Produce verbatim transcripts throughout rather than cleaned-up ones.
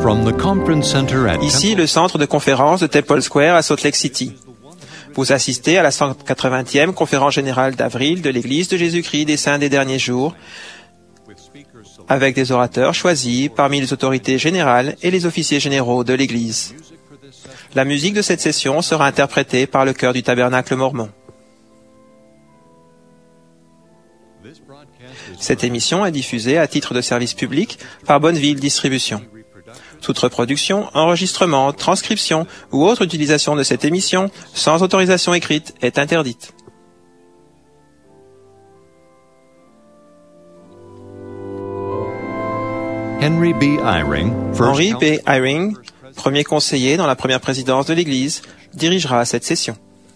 from the conference center at Ici, le centre de conférence de Temple Square à Salt Lake City. Vous assistez à la cent quatre-vingtième conférence générale d'avril de l'Église de Jésus-Christ des Saints des Derniers Jours, avec des orateurs choisis parmi les autorités générales et les officiers généraux de l'Église. La musique de cette session sera interprétée par le chœur du Tabernacle mormon. Cette émission est diffusée à titre de service public par Bonneville Distribution. Toute reproduction, enregistrement, transcription ou autre utilisation de cette émission sans autorisation écrite est interdite. Henry B. Eyring, first Henry B. Eyring, premier conseiller dans la première présidence de l'Église, dirigera cette session.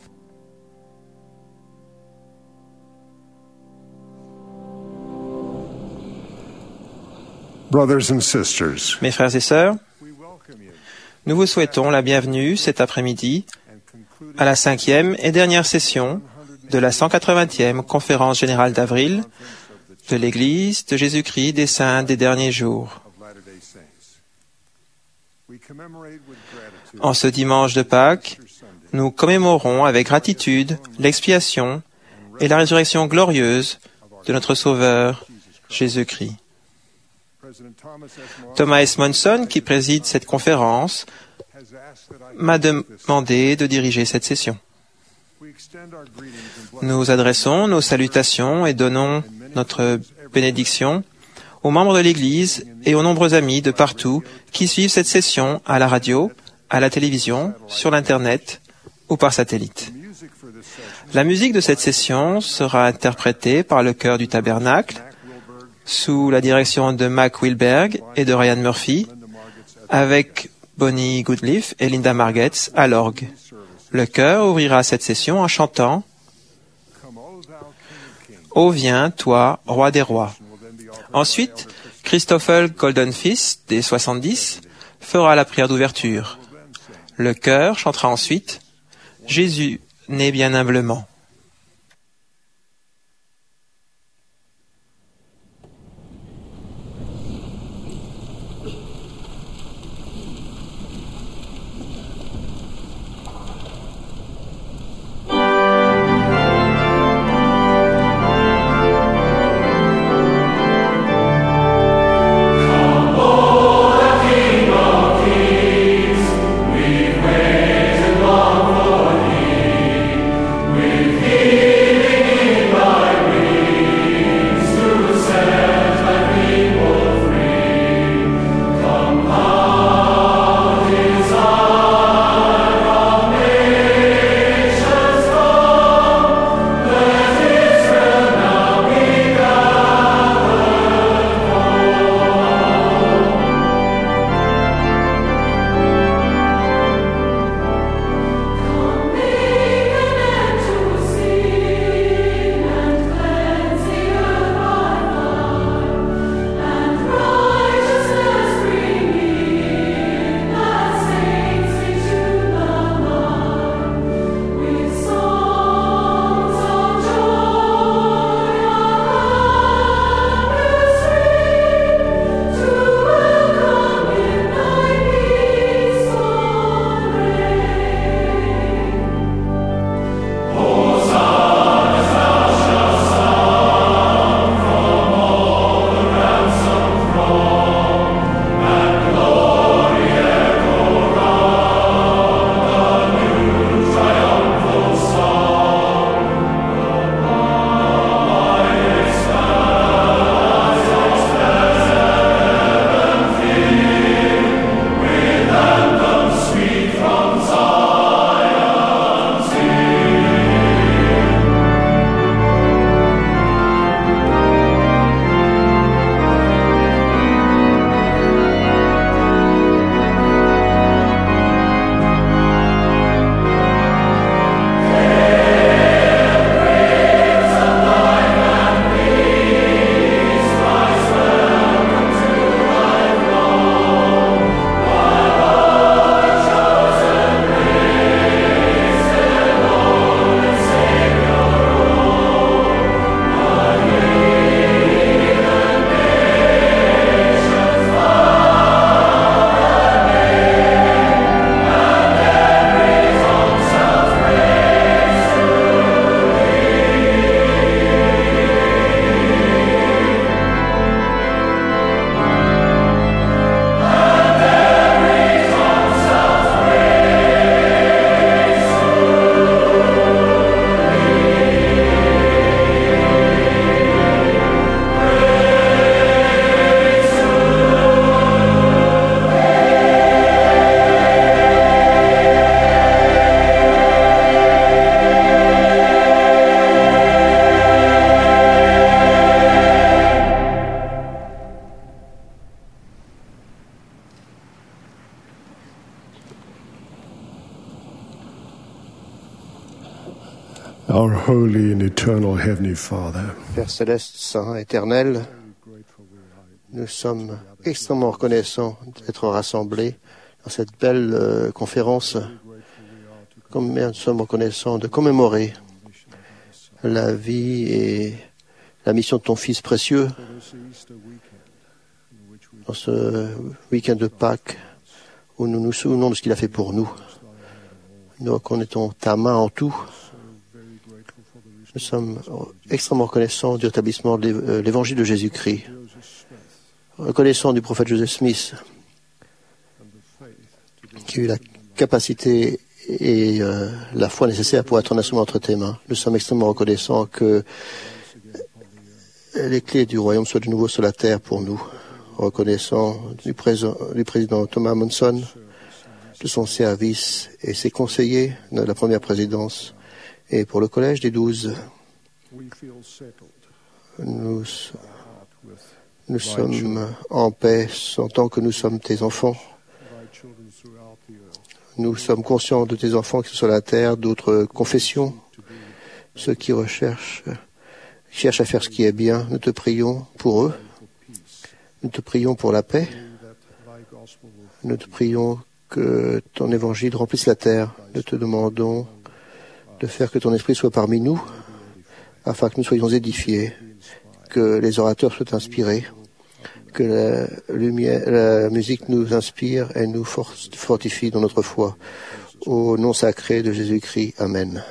Brothers and sisters, Mes frères et sœurs, nous vous souhaitons la bienvenue cet après-midi à la cinquième et dernière session de la cent quatre-vingtième conférence générale d'avril de l'Église de Jésus-Christ des Saints des Derniers Jours. En ce dimanche de Pâques, nous commémorons avec gratitude l'expiation et la résurrection glorieuse de notre Sauveur Jésus-Christ. Thomas S. Monson, qui préside cette conférence, m'a demandé de diriger cette session. Nous adressons nos salutations et donnons notre bénédiction aux membres de l'Église et aux nombreux amis de partout qui suivent cette session à la radio, à la télévision, sur l'Internet ou par satellite. La musique de cette session sera interprétée par le chœur du Tabernacle, sous la direction de Mac Wilberg et de Ryan Murphy, avec Bonnie Goodleaf et Linda Margetts à l'orgue. Le chœur ouvrira cette session en chantant « Ô viens, toi, roi des rois ». Ensuite, Christopher Goldenfist, des soixante-dix, fera la prière d'ouverture. Le chœur chantera ensuite « Jésus né bien humblement ». We eternal Heavenly Father, Père céleste, saint, éternel, nous sommes extrêmement reconnaissants d'être rassemblés dans cette belle euh, conférence. Combien nous sommes reconnaissants de commémorer la vie et la mission de ton Fils précieux dans ce week-end de Pâques où nous nous souvenons de ce qu'il a fait pour nous. Nous reconnaissons ta main en tout. Nous sommes extrêmement reconnaissants du rétablissement de l'évangile de Jésus-Christ, reconnaissants du prophète Joseph Smith, qui a eu la capacité et euh, la foi nécessaire pour être un instrument entre tes mains. Nous sommes extrêmement reconnaissants que les clés du royaume soient de nouveau sur la terre pour nous. Reconnaissants du, président, du président Thomas Monson, de son service et ses conseillers de la première présidence. Et pour le collège des douze, nous, nous sommes en paix, sentant que nous sommes tes enfants. Nous sommes conscients de tes enfants qui sont sur la terre, d'autres confessions, ceux qui recherchent, cherchent à faire ce qui est bien. Nous te prions pour eux. Nous te prions pour la paix. Nous te prions que ton évangile remplisse la terre. Nous te demandons de faire que ton esprit soit parmi nous, afin que nous soyons édifiés, que les orateurs soient inspirés, que la, lumière, la musique nous inspire et nous fortifie dans notre foi. Au nom sacré de Jésus-Christ. Amen.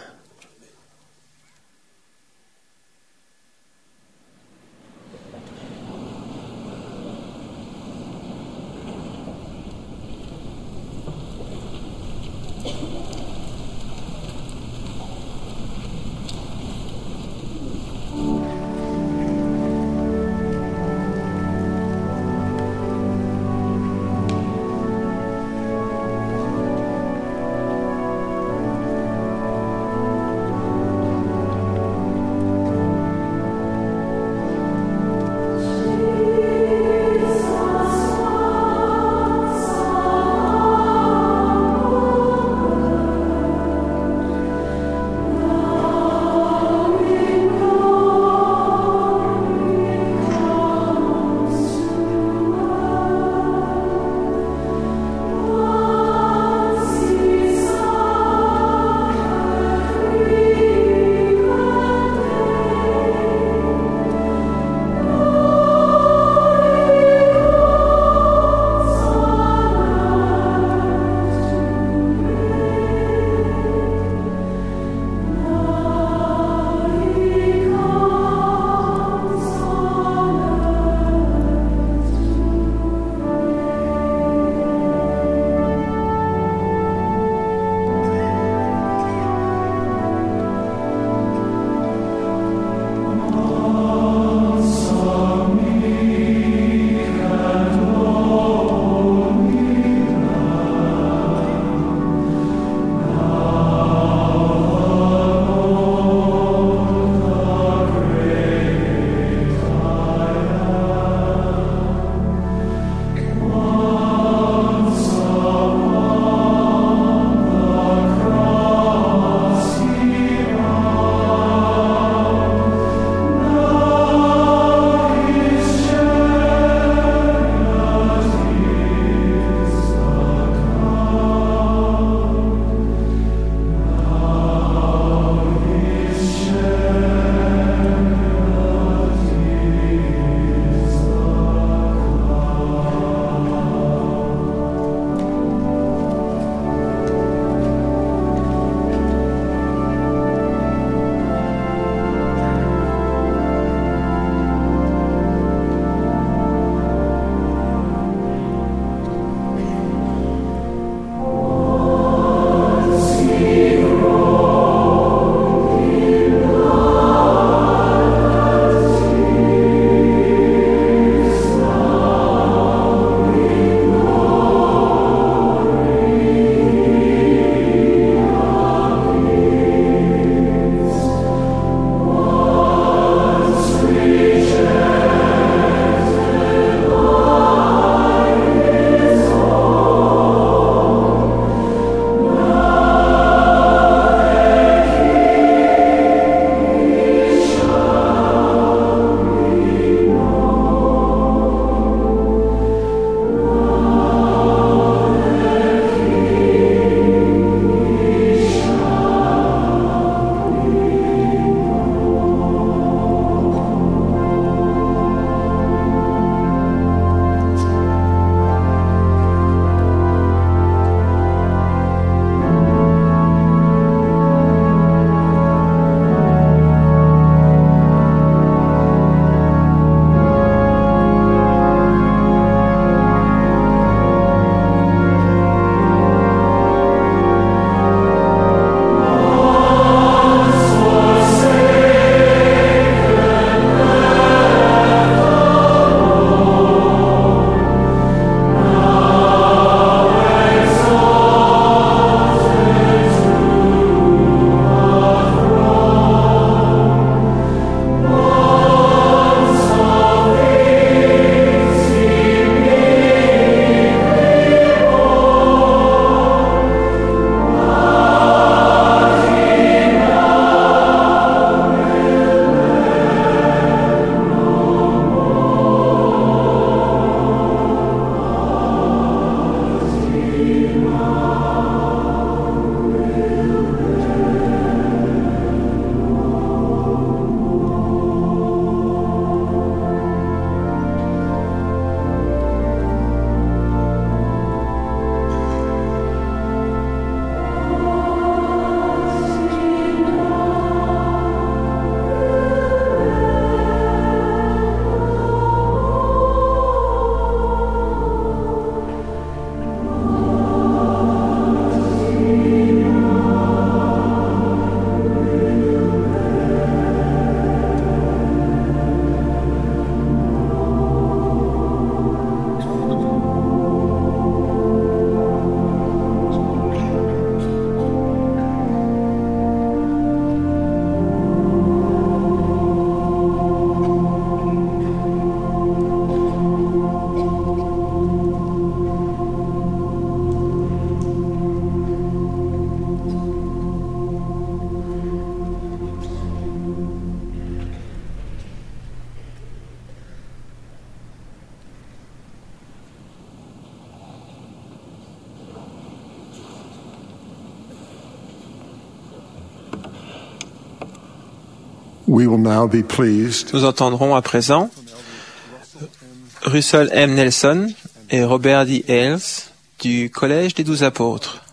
We will now be pleased Nous entendrons à présent Russell M. Nelson et Robert D. Hales du Collège des Douze Apôtres.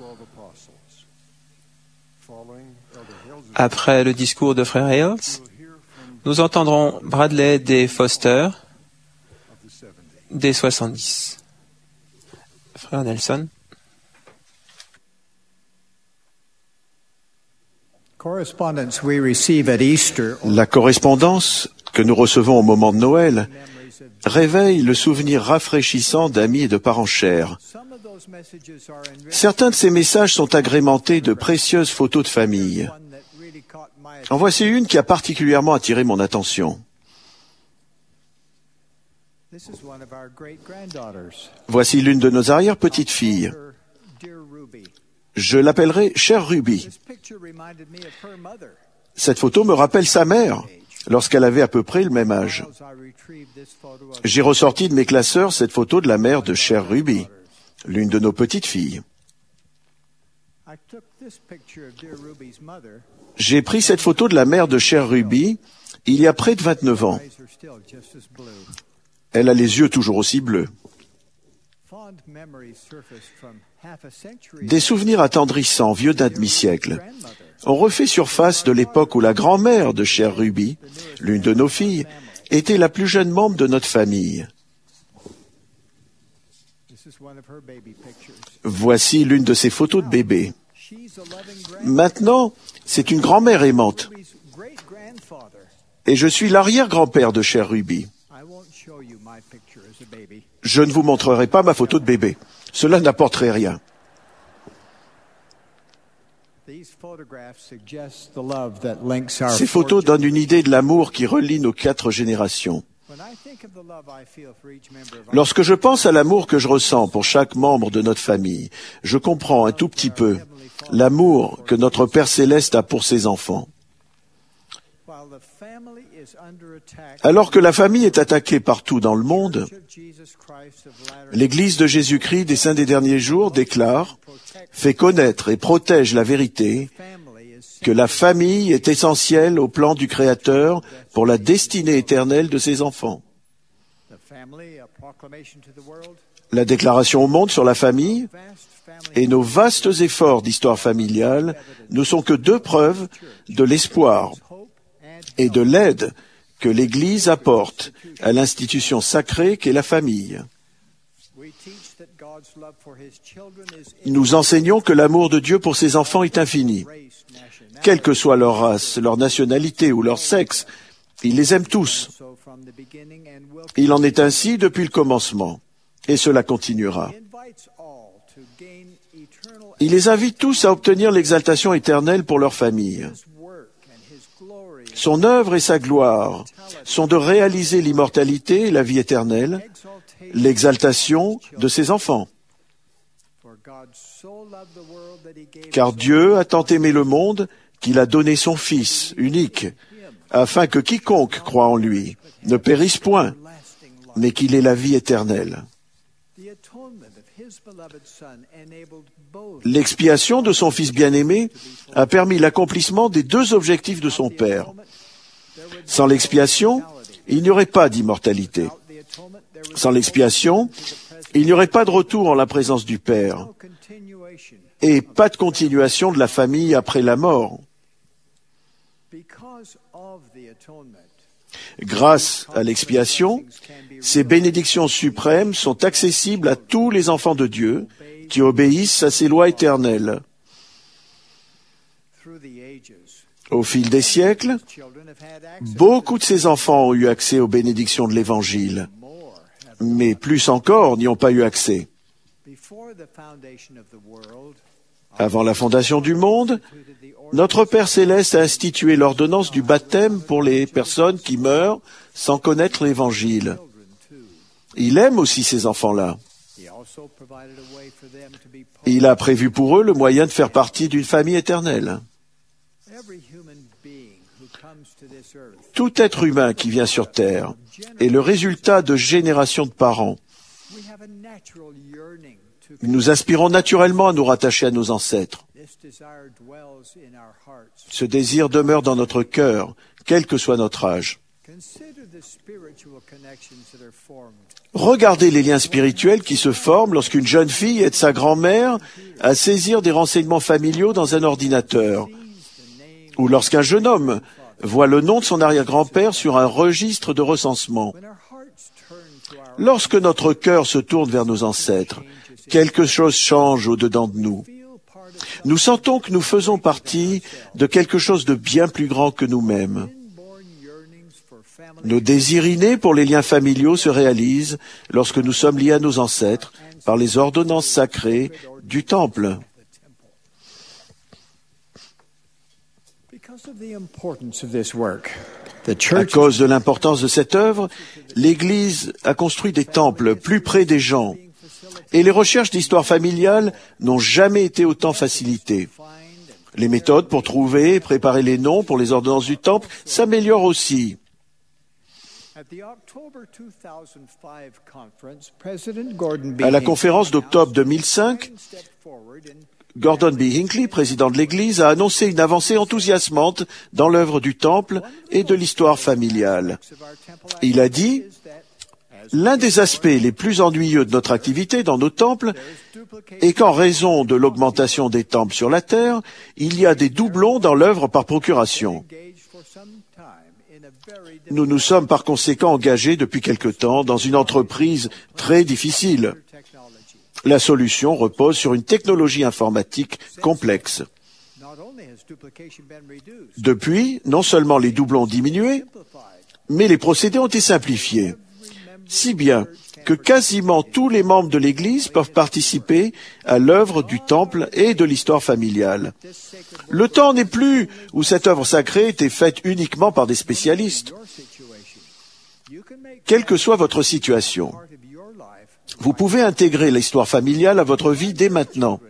Après le discours de Frère Hales, nous entendrons Bradley D. Foster des soixante-dix. Frère Nelson. La correspondance que nous recevons au moment de Noël réveille le souvenir rafraîchissant d'amis et de parents chers. Certains de ces messages sont agrémentés de précieuses photos de famille. En voici une qui a particulièrement attiré mon attention. Voici l'une de nos arrière-petites-filles. Je l'appellerai Chère Ruby. Cette photo me rappelle sa mère, lorsqu'elle avait à peu près le même âge. J'ai ressorti de mes classeurs cette photo de la mère de Chère Ruby, l'une de nos petites filles. J'ai pris cette photo de la mère de Chère Ruby il y a près de vingt-neuf ans. Elle a les yeux toujours aussi bleus. Des souvenirs attendrissants, vieux d'un demi-siècle, ont refait surface de l'époque où la grand-mère de Chère Ruby, l'une de nos filles, était la plus jeune membre de notre famille. Voici l'une de ses photos de bébé. Maintenant, c'est une grand-mère aimante. Et je suis l'arrière-grand-père de Chère Ruby. Je ne vous montrerai pas ma photo de bébé. Cela n'apporterait rien. Ces photos donnent une idée de l'amour qui relie nos quatre générations. Lorsque je pense à l'amour que je ressens pour chaque membre de notre famille, je comprends un tout petit peu l'amour que notre Père Céleste a pour ses enfants. Alors que la famille est attaquée partout dans le monde, l'Église de Jésus-Christ des Saints des Derniers Jours déclare, fait connaître et protège la vérité, que la famille est essentielle au plan du Créateur pour la destinée éternelle de ses enfants. La déclaration au monde sur la famille et nos vastes efforts d'histoire familiale ne sont que deux preuves de l'espoir et de l'aide que l'Église apporte à l'institution sacrée qu'est la famille. Nous enseignons que l'amour de Dieu pour ses enfants est infini. Quelle que soit leur race, leur nationalité ou leur sexe, il les aime tous. Il en est ainsi depuis le commencement, et cela continuera. Il les invite tous à obtenir l'exaltation éternelle pour leur famille. Son œuvre et sa gloire sont de réaliser l'immortalité et la vie éternelle, l'exaltation de ses enfants. Car Dieu a tant aimé le monde qu'il a donné son Fils unique, afin que quiconque croit en lui ne périsse point, mais qu'il ait la vie éternelle. L'expiation de son Fils bien-aimé a permis l'accomplissement des deux objectifs de son Père. Sans l'expiation, il n'y aurait pas d'immortalité. Sans l'expiation, il n'y aurait pas de retour en la présence du Père et pas de continuation de la famille après la mort. Grâce à l'expiation, ces bénédictions suprêmes sont accessibles à tous les enfants de Dieu qui obéissent à ses lois éternelles. Au fil des siècles, beaucoup de ces enfants ont eu accès aux bénédictions de l'Évangile, mais plus encore n'y ont pas eu accès. Avant la fondation du monde, notre Père Céleste a institué l'ordonnance du baptême pour les personnes qui meurent sans connaître l'Évangile. Il aime aussi ces enfants-là. Il a prévu pour eux le moyen de faire partie d'une famille éternelle. Tout être humain qui vient sur Terre est le résultat de générations de parents. Nous aspirons naturellement à nous rattacher à nos ancêtres. Ce désir demeure dans notre cœur, quel que soit notre âge. Regardez les liens spirituels qui se forment lorsqu'une jeune fille aide sa grand-mère à saisir des renseignements familiaux dans un ordinateur, ou lorsqu'un jeune homme voit le nom de son arrière-grand-père sur un registre de recensement. Lorsque notre cœur se tourne vers nos ancêtres, quelque chose change au-dedans de nous. Nous sentons que nous faisons partie de quelque chose de bien plus grand que nous-mêmes. Nos désirs innés pour les liens familiaux se réalisent lorsque nous sommes liés à nos ancêtres par les ordonnances sacrées du Temple. À cause de l'importance de cette œuvre, l'Église a construit des temples plus près des gens, et les recherches d'histoire familiale n'ont jamais été autant facilitées. Les méthodes pour trouver et préparer les noms pour les ordonnances du Temple s'améliorent aussi. À la conférence d'octobre deux mille cinq, Gordon B. Hinckley, président de l'Église, a annoncé une avancée enthousiasmante dans l'œuvre du Temple et de l'histoire familiale. Il a dit « L'un des aspects les plus ennuyeux de notre activité dans nos temples est qu'en raison de l'augmentation des temples sur la terre, il y a des doublons dans l'œuvre par procuration. Nous nous sommes par conséquent engagés depuis quelque temps dans une entreprise très difficile. La solution repose sur une technologie informatique complexe. Depuis, non seulement les doublons ont diminué, mais les procédés ont été simplifiés, si bien que quasiment tous les membres de l'Église peuvent participer à l'œuvre du Temple et de l'histoire familiale. Le temps n'est plus où cette œuvre sacrée était faite uniquement par des spécialistes. Quelle que soit votre situation, vous pouvez intégrer l'histoire familiale à votre vie dès maintenant.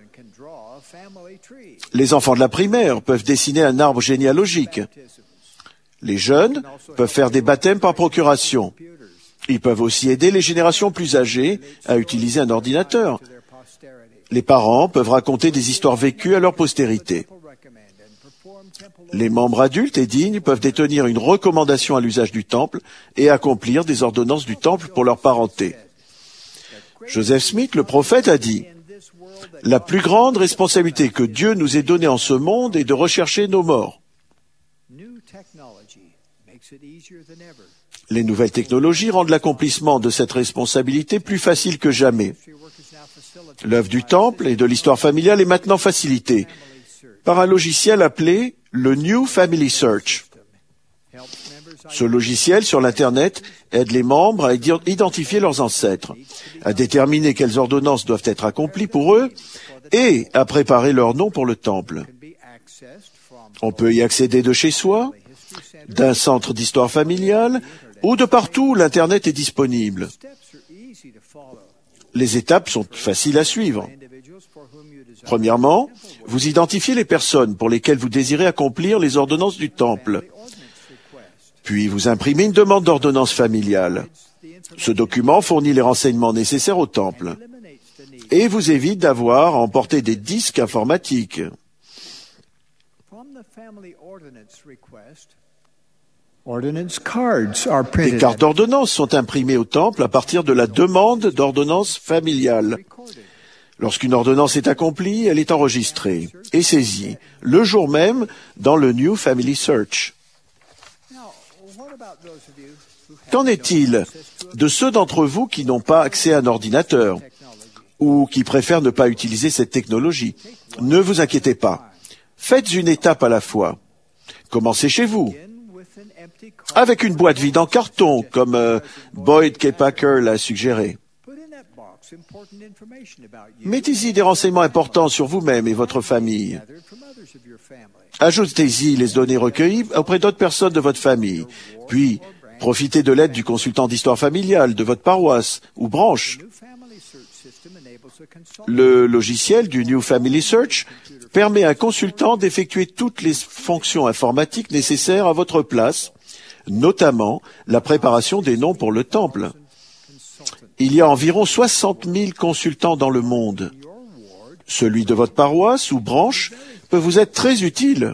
Les enfants de la primaire peuvent dessiner un arbre généalogique. Les jeunes peuvent faire des baptêmes par procuration. Ils peuvent aussi aider les générations plus âgées à utiliser un ordinateur. Les parents peuvent raconter des histoires vécues à leur postérité. Les membres adultes et dignes peuvent détenir une recommandation à l'usage du Temple et accomplir des ordonnances du Temple pour leur parenté. Joseph Smith, le prophète, a dit « La plus grande responsabilité que Dieu nous ait donnée en ce monde est de rechercher nos morts. » Les nouvelles technologies rendent l'accomplissement de cette responsabilité plus facile que jamais. L'œuvre du Temple et de l'histoire familiale est maintenant facilitée par un logiciel appelé le New Family Search. Ce logiciel sur l'Internet aide les membres à identifier leurs ancêtres, à déterminer quelles ordonnances doivent être accomplies pour eux et à préparer leur nom pour le Temple. On peut y accéder de chez soi, d'un centre d'histoire familiale ou de partout où l'Internet est disponible. Les étapes sont faciles à suivre. Premièrement, vous identifiez les personnes pour lesquelles vous désirez accomplir les ordonnances du Temple. Puis vous imprimez une demande d'ordonnance familiale. Ce document fournit les renseignements nécessaires au Temple et vous évite d'avoir à emporter des disques informatiques. Des cartes d'ordonnance sont imprimées au Temple à partir de la demande d'ordonnance familiale. Lorsqu'une ordonnance est accomplie, elle est enregistrée et saisie le jour même dans le New Family Search. Qu'en est-il de ceux d'entre vous qui n'ont pas accès à un ordinateur ou qui préfèrent ne pas utiliser cette technologie? Ne vous inquiétez pas. Faites une étape à la fois. Commencez chez vous, avec une boîte vide en carton, comme euh, Boyd K. Packer l'a suggéré. Mettez-y des renseignements importants sur vous-même et votre famille. Ajoutez-y les données recueillies auprès d'autres personnes de votre famille. Puis, profitez de l'aide du consultant d'histoire familiale de votre paroisse ou branche. Le logiciel du New Family Search permet à un consultant d'effectuer toutes les fonctions informatiques nécessaires à votre place, notamment la préparation des noms pour le Temple. Il y a environ soixante mille consultants dans le monde. Celui de votre paroisse ou branche peut vous être très utile.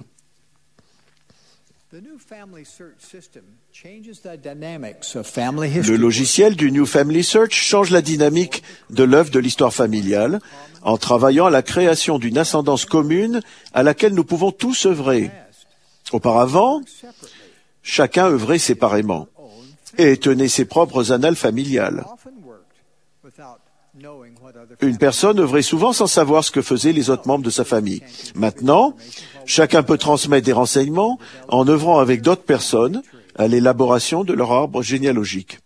Le logiciel du New Family Search change la dynamique de l'œuvre de l'histoire familiale en travaillant à la création d'une ascendance commune à laquelle nous pouvons tous œuvrer. Auparavant, chacun œuvrait séparément et tenait ses propres annales familiales. Une personne œuvrait souvent sans savoir ce que faisaient les autres membres de sa famille. Maintenant, chacun peut transmettre des renseignements en œuvrant avec d'autres personnes à l'élaboration de leur arbre généalogique.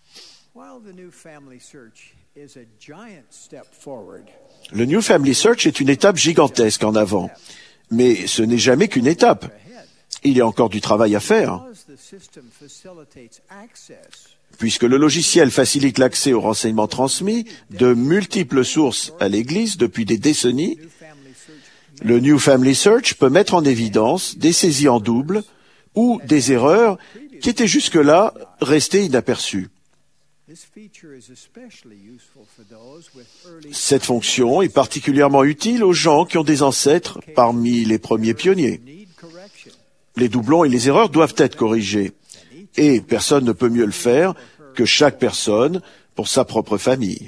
Le New Family Search est une étape gigantesque en avant, mais ce n'est jamais qu'une étape. Il y a encore du travail à faire. Puisque le logiciel facilite l'accès aux renseignements transmis de multiples sources à l'Église depuis des décennies, le New Family Search peut mettre en évidence des saisies en double ou des erreurs qui étaient jusque-là restées inaperçues. Cette fonction est particulièrement utile aux gens qui ont des ancêtres parmi les premiers pionniers. Les doublons et les erreurs doivent être corrigés. Et personne ne peut mieux le faire que chaque personne pour sa propre famille.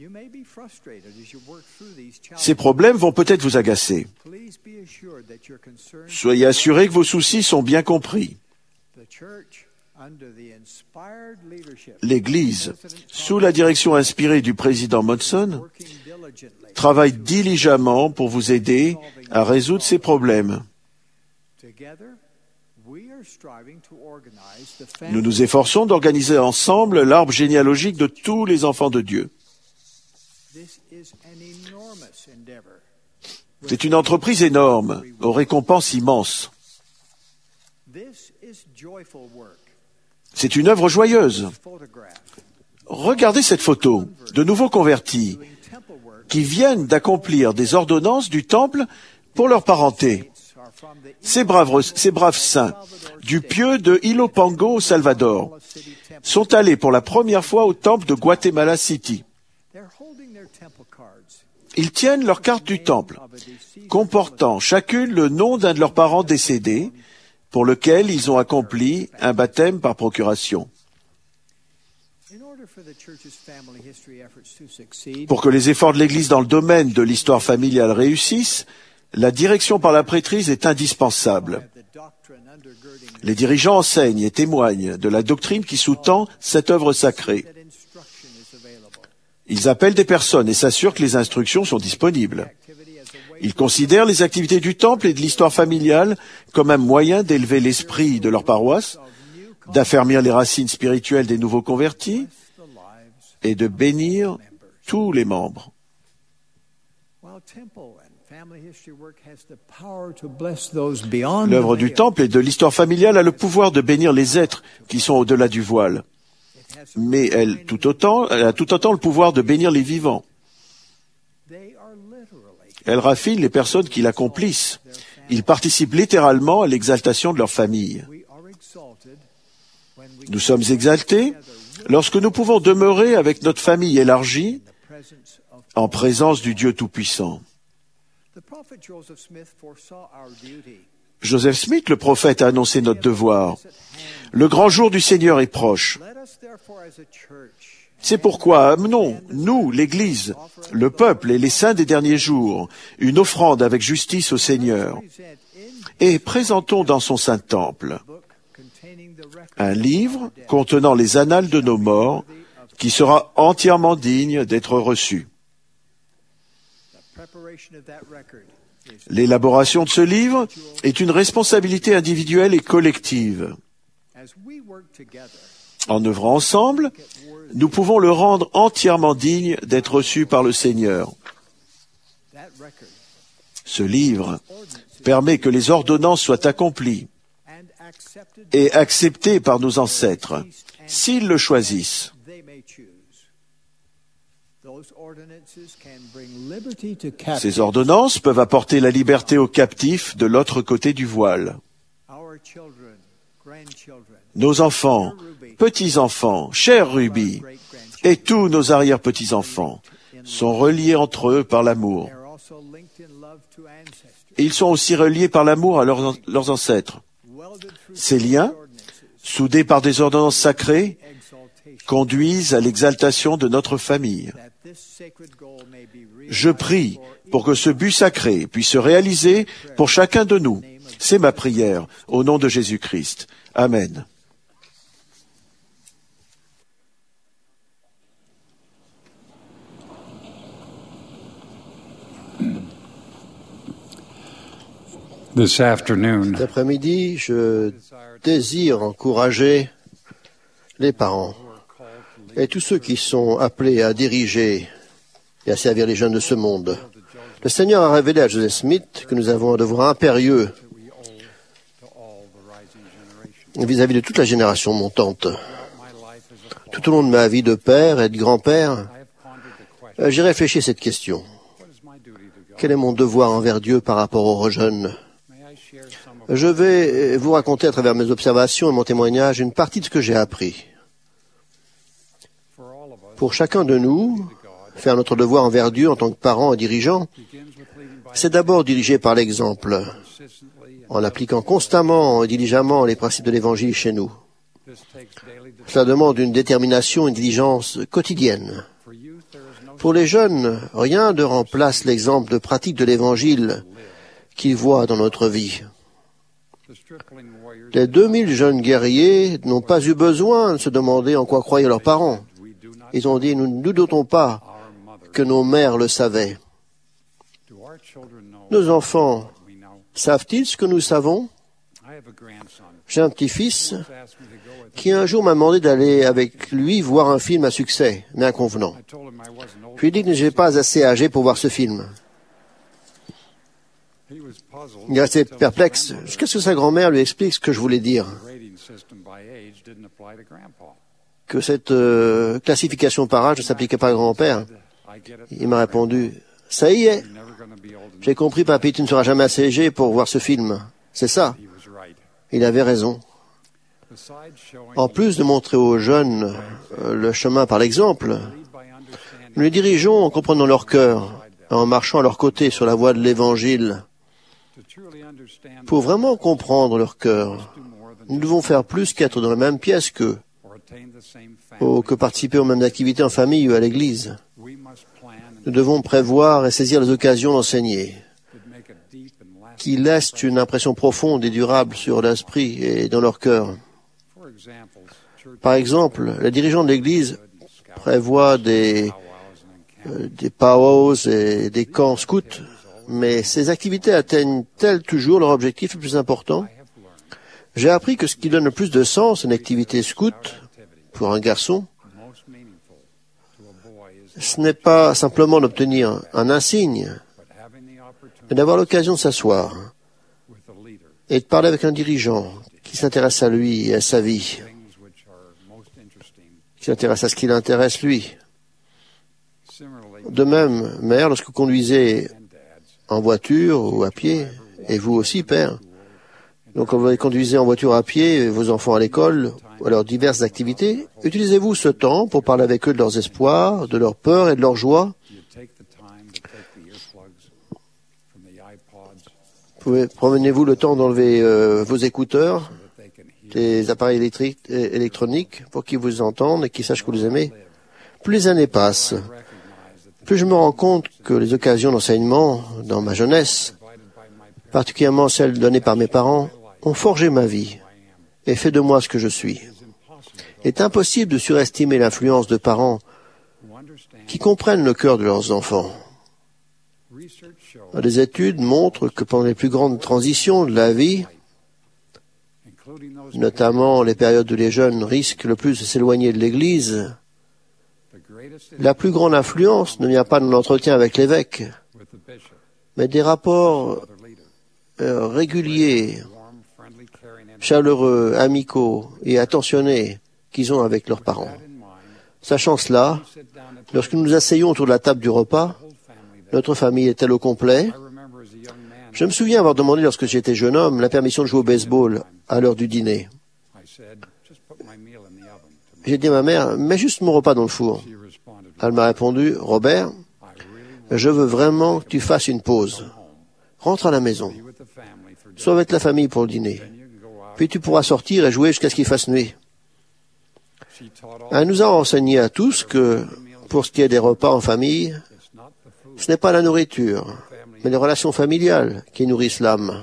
Ces problèmes vont peut-être vous agacer. Soyez assurés que vos soucis sont bien compris. L'Église, sous la direction inspirée du président Monson, travaille diligemment pour vous aider à résoudre ces problèmes. Nous nous efforçons d'organiser ensemble l'arbre généalogique de tous les enfants de Dieu. C'est une entreprise énorme, aux récompenses immenses. C'est une œuvre joyeuse. Regardez cette photo de nouveaux convertis qui viennent d'accomplir des ordonnances du temple pour leur parenté. Ces braves, ces braves saints du pieu de Ilopango au Salvador sont allés pour la première fois au temple de Guatemala City. Ils tiennent leur carte du temple, comportant chacune le nom d'un de leurs parents décédés, pour lequel ils ont accompli un baptême par procuration. Pour que les efforts de l'Église dans le domaine de l'histoire familiale réussissent, la direction par la prêtrise est indispensable. Les dirigeants enseignent et témoignent de la doctrine qui sous-tend cette œuvre sacrée. Ils appellent des personnes et s'assurent que les instructions sont disponibles. Ils considèrent les activités du temple et de l'histoire familiale comme un moyen d'élever l'esprit de leur paroisse, d'affermir les racines spirituelles des nouveaux convertis et de bénir tous les membres. L'œuvre du temple et de l'histoire familiale a le pouvoir de bénir les êtres qui sont au-delà du voile. Mais elle, tout autant, elle a tout autant le pouvoir de bénir les vivants. Elle raffine les personnes qui l'accomplissent. Ils participent littéralement à l'exaltation de leur famille. Nous sommes exaltés lorsque nous pouvons demeurer avec notre famille élargie en présence du Dieu Tout-Puissant. Joseph Smith, le prophète, a annoncé notre devoir. Le grand jour du Seigneur est proche. C'est pourquoi amenons, nous, l'Église, le peuple et les saints des derniers jours, une offrande avec justice au Seigneur, et présentons dans son saint temple un livre contenant les annales de nos morts qui sera entièrement digne d'être reçu. L'élaboration de ce livre est une responsabilité individuelle et collective. En œuvrant ensemble, nous pouvons le rendre entièrement digne d'être reçu par le Seigneur. Ce livre permet que les ordonnances soient accomplies et acceptées par nos ancêtres, s'ils le choisissent. Ces ordonnances peuvent apporter la liberté aux captifs de l'autre côté du voile. Nos enfants, petits-enfants, chers Ruby, et tous nos arrière-petits-enfants sont reliés entre eux par l'amour. Et ils sont aussi reliés par l'amour à leurs, leurs ancêtres. Ces liens, soudés par des ordonnances sacrées, conduisent à l'exaltation de notre famille. Je prie pour que ce but sacré puisse se réaliser pour chacun de nous. C'est ma prière, au nom de Jésus-Christ. Amen. This afternoon, Cet après-midi, je désire encourager les parents et tous ceux qui sont appelés à diriger et à servir les jeunes de ce monde. Le Seigneur a révélé à Joseph Smith que nous avons un devoir impérieux vis-à-vis de toute la génération montante. Tout au long de ma vie de père et de grand-père, j'ai réfléchi à cette question. Quel est mon devoir envers Dieu par rapport aux jeunes ? Je vais vous raconter à travers mes observations et mon témoignage une partie de ce que j'ai appris. Pour chacun de nous, faire notre devoir envers Dieu en tant que parents et dirigeants, c'est d'abord diriger par l'exemple, en appliquant constamment et diligemment les principes de l'Évangile chez nous. Cela demande une détermination et une diligence quotidienne. Pour les jeunes, rien ne remplace l'exemple de pratique de l'Évangile qu'ils voient dans notre vie. Les deux mille jeunes guerriers n'ont pas eu besoin de se demander en quoi croyaient leurs parents. Ils ont dit, nous ne doutons pas que nos mères le savaient. Nos enfants savent-ils ce que nous savons? J'ai un petit-fils qui un jour m'a demandé d'aller avec lui voir un film à succès, mais inconvenant. Je lui ai dit que je n'étais pas assez âgé pour voir ce film. Il est resté perplexe jusqu'à ce que sa grand-mère lui explique ce que je voulais dire. Que cette euh, classification par âge ne s'appliquait pas à grand-père. Il m'a répondu, « Ça y est, j'ai compris, papy, tu ne seras jamais assez âgé pour voir ce film. C'est ça. » Il avait raison. En plus de montrer aux jeunes euh, le chemin par l'exemple, nous les dirigeons en comprenant leur cœur, en marchant à leur côté sur la voie de l'Évangile. Pour vraiment comprendre leur cœur, nous devons faire plus qu'être dans la même pièce qu'eux, ou que participer aux mêmes activités en famille ou à l'église. Nous devons prévoir et saisir les occasions d'enseigner, qui laissent une impression profonde et durable sur l'esprit et dans leur cœur. Par exemple, les dirigeants de l'église prévoient des, euh, des powwows et des camps scouts, mais ces activités atteignent-elles toujours leur objectif le plus important? J'ai appris que ce qui donne le plus de sens à une activité scout pour un garçon, ce n'est pas simplement d'obtenir un insigne, mais d'avoir l'occasion de s'asseoir et de parler avec un dirigeant qui s'intéresse à lui et à sa vie, qui s'intéresse à ce qui l'intéresse lui. De même, mère, lorsque vous conduisez en voiture ou à pied, et vous aussi, père, donc quand vous conduisez en voiture à pied, vos enfants à l'école, ou à leurs diverses activités, utilisez-vous ce temps pour parler avec eux de leurs espoirs, de leurs peurs et de leurs joies? Promenez-vous le temps d'enlever euh, vos écouteurs, des appareils électriques, euh, électroniques, pour qu'ils vous entendent et qu'ils sachent que vous les aimez? Plus les années passent, plus je me rends compte que les occasions d'enseignement dans ma jeunesse, particulièrement celles données par mes parents, ont forgé ma vie et fait de moi ce que je suis. Il est impossible de surestimer l'influence de parents qui comprennent le cœur de leurs enfants. Des études montrent que pendant les plus grandes transitions de la vie, notamment les périodes où les jeunes risquent le plus de s'éloigner de l'Église, la plus grande influence ne vient pas de l'entretien avec l'évêque, mais des rapports euh, réguliers, chaleureux, amicaux et attentionnés qu'ils ont avec leurs parents. Sachant cela, lorsque nous nous asseyons autour de la table du repas, notre famille est-elle au complet? Je me souviens avoir demandé lorsque j'étais jeune homme la permission de jouer au baseball à l'heure du dîner. J'ai dit à ma mère, mets juste mon repas dans le four. Elle m'a répondu, Robert, je veux vraiment que tu fasses une pause. Rentre à la maison. Sois avec la famille pour le dîner. Puis tu pourras sortir et jouer jusqu'à ce qu'il fasse nuit. Elle nous a enseigné à tous que, pour ce qui est des repas en famille, ce n'est pas la nourriture, mais les relations familiales qui nourrissent l'âme.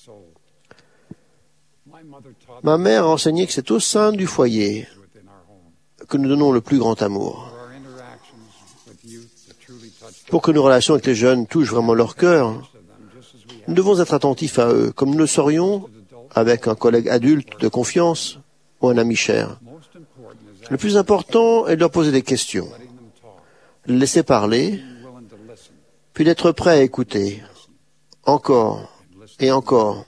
Ma mère a enseigné que c'est au sein du foyer que nous donnons le plus grand amour. Pour que nos relations avec les jeunes touchent vraiment leur cœur, nous devons être attentifs à eux, comme nous le serions avec un collègue adulte de confiance ou un ami cher. Le plus important est de leur poser des questions, de les laisser parler, puis d'être prêt à écouter, encore et encore,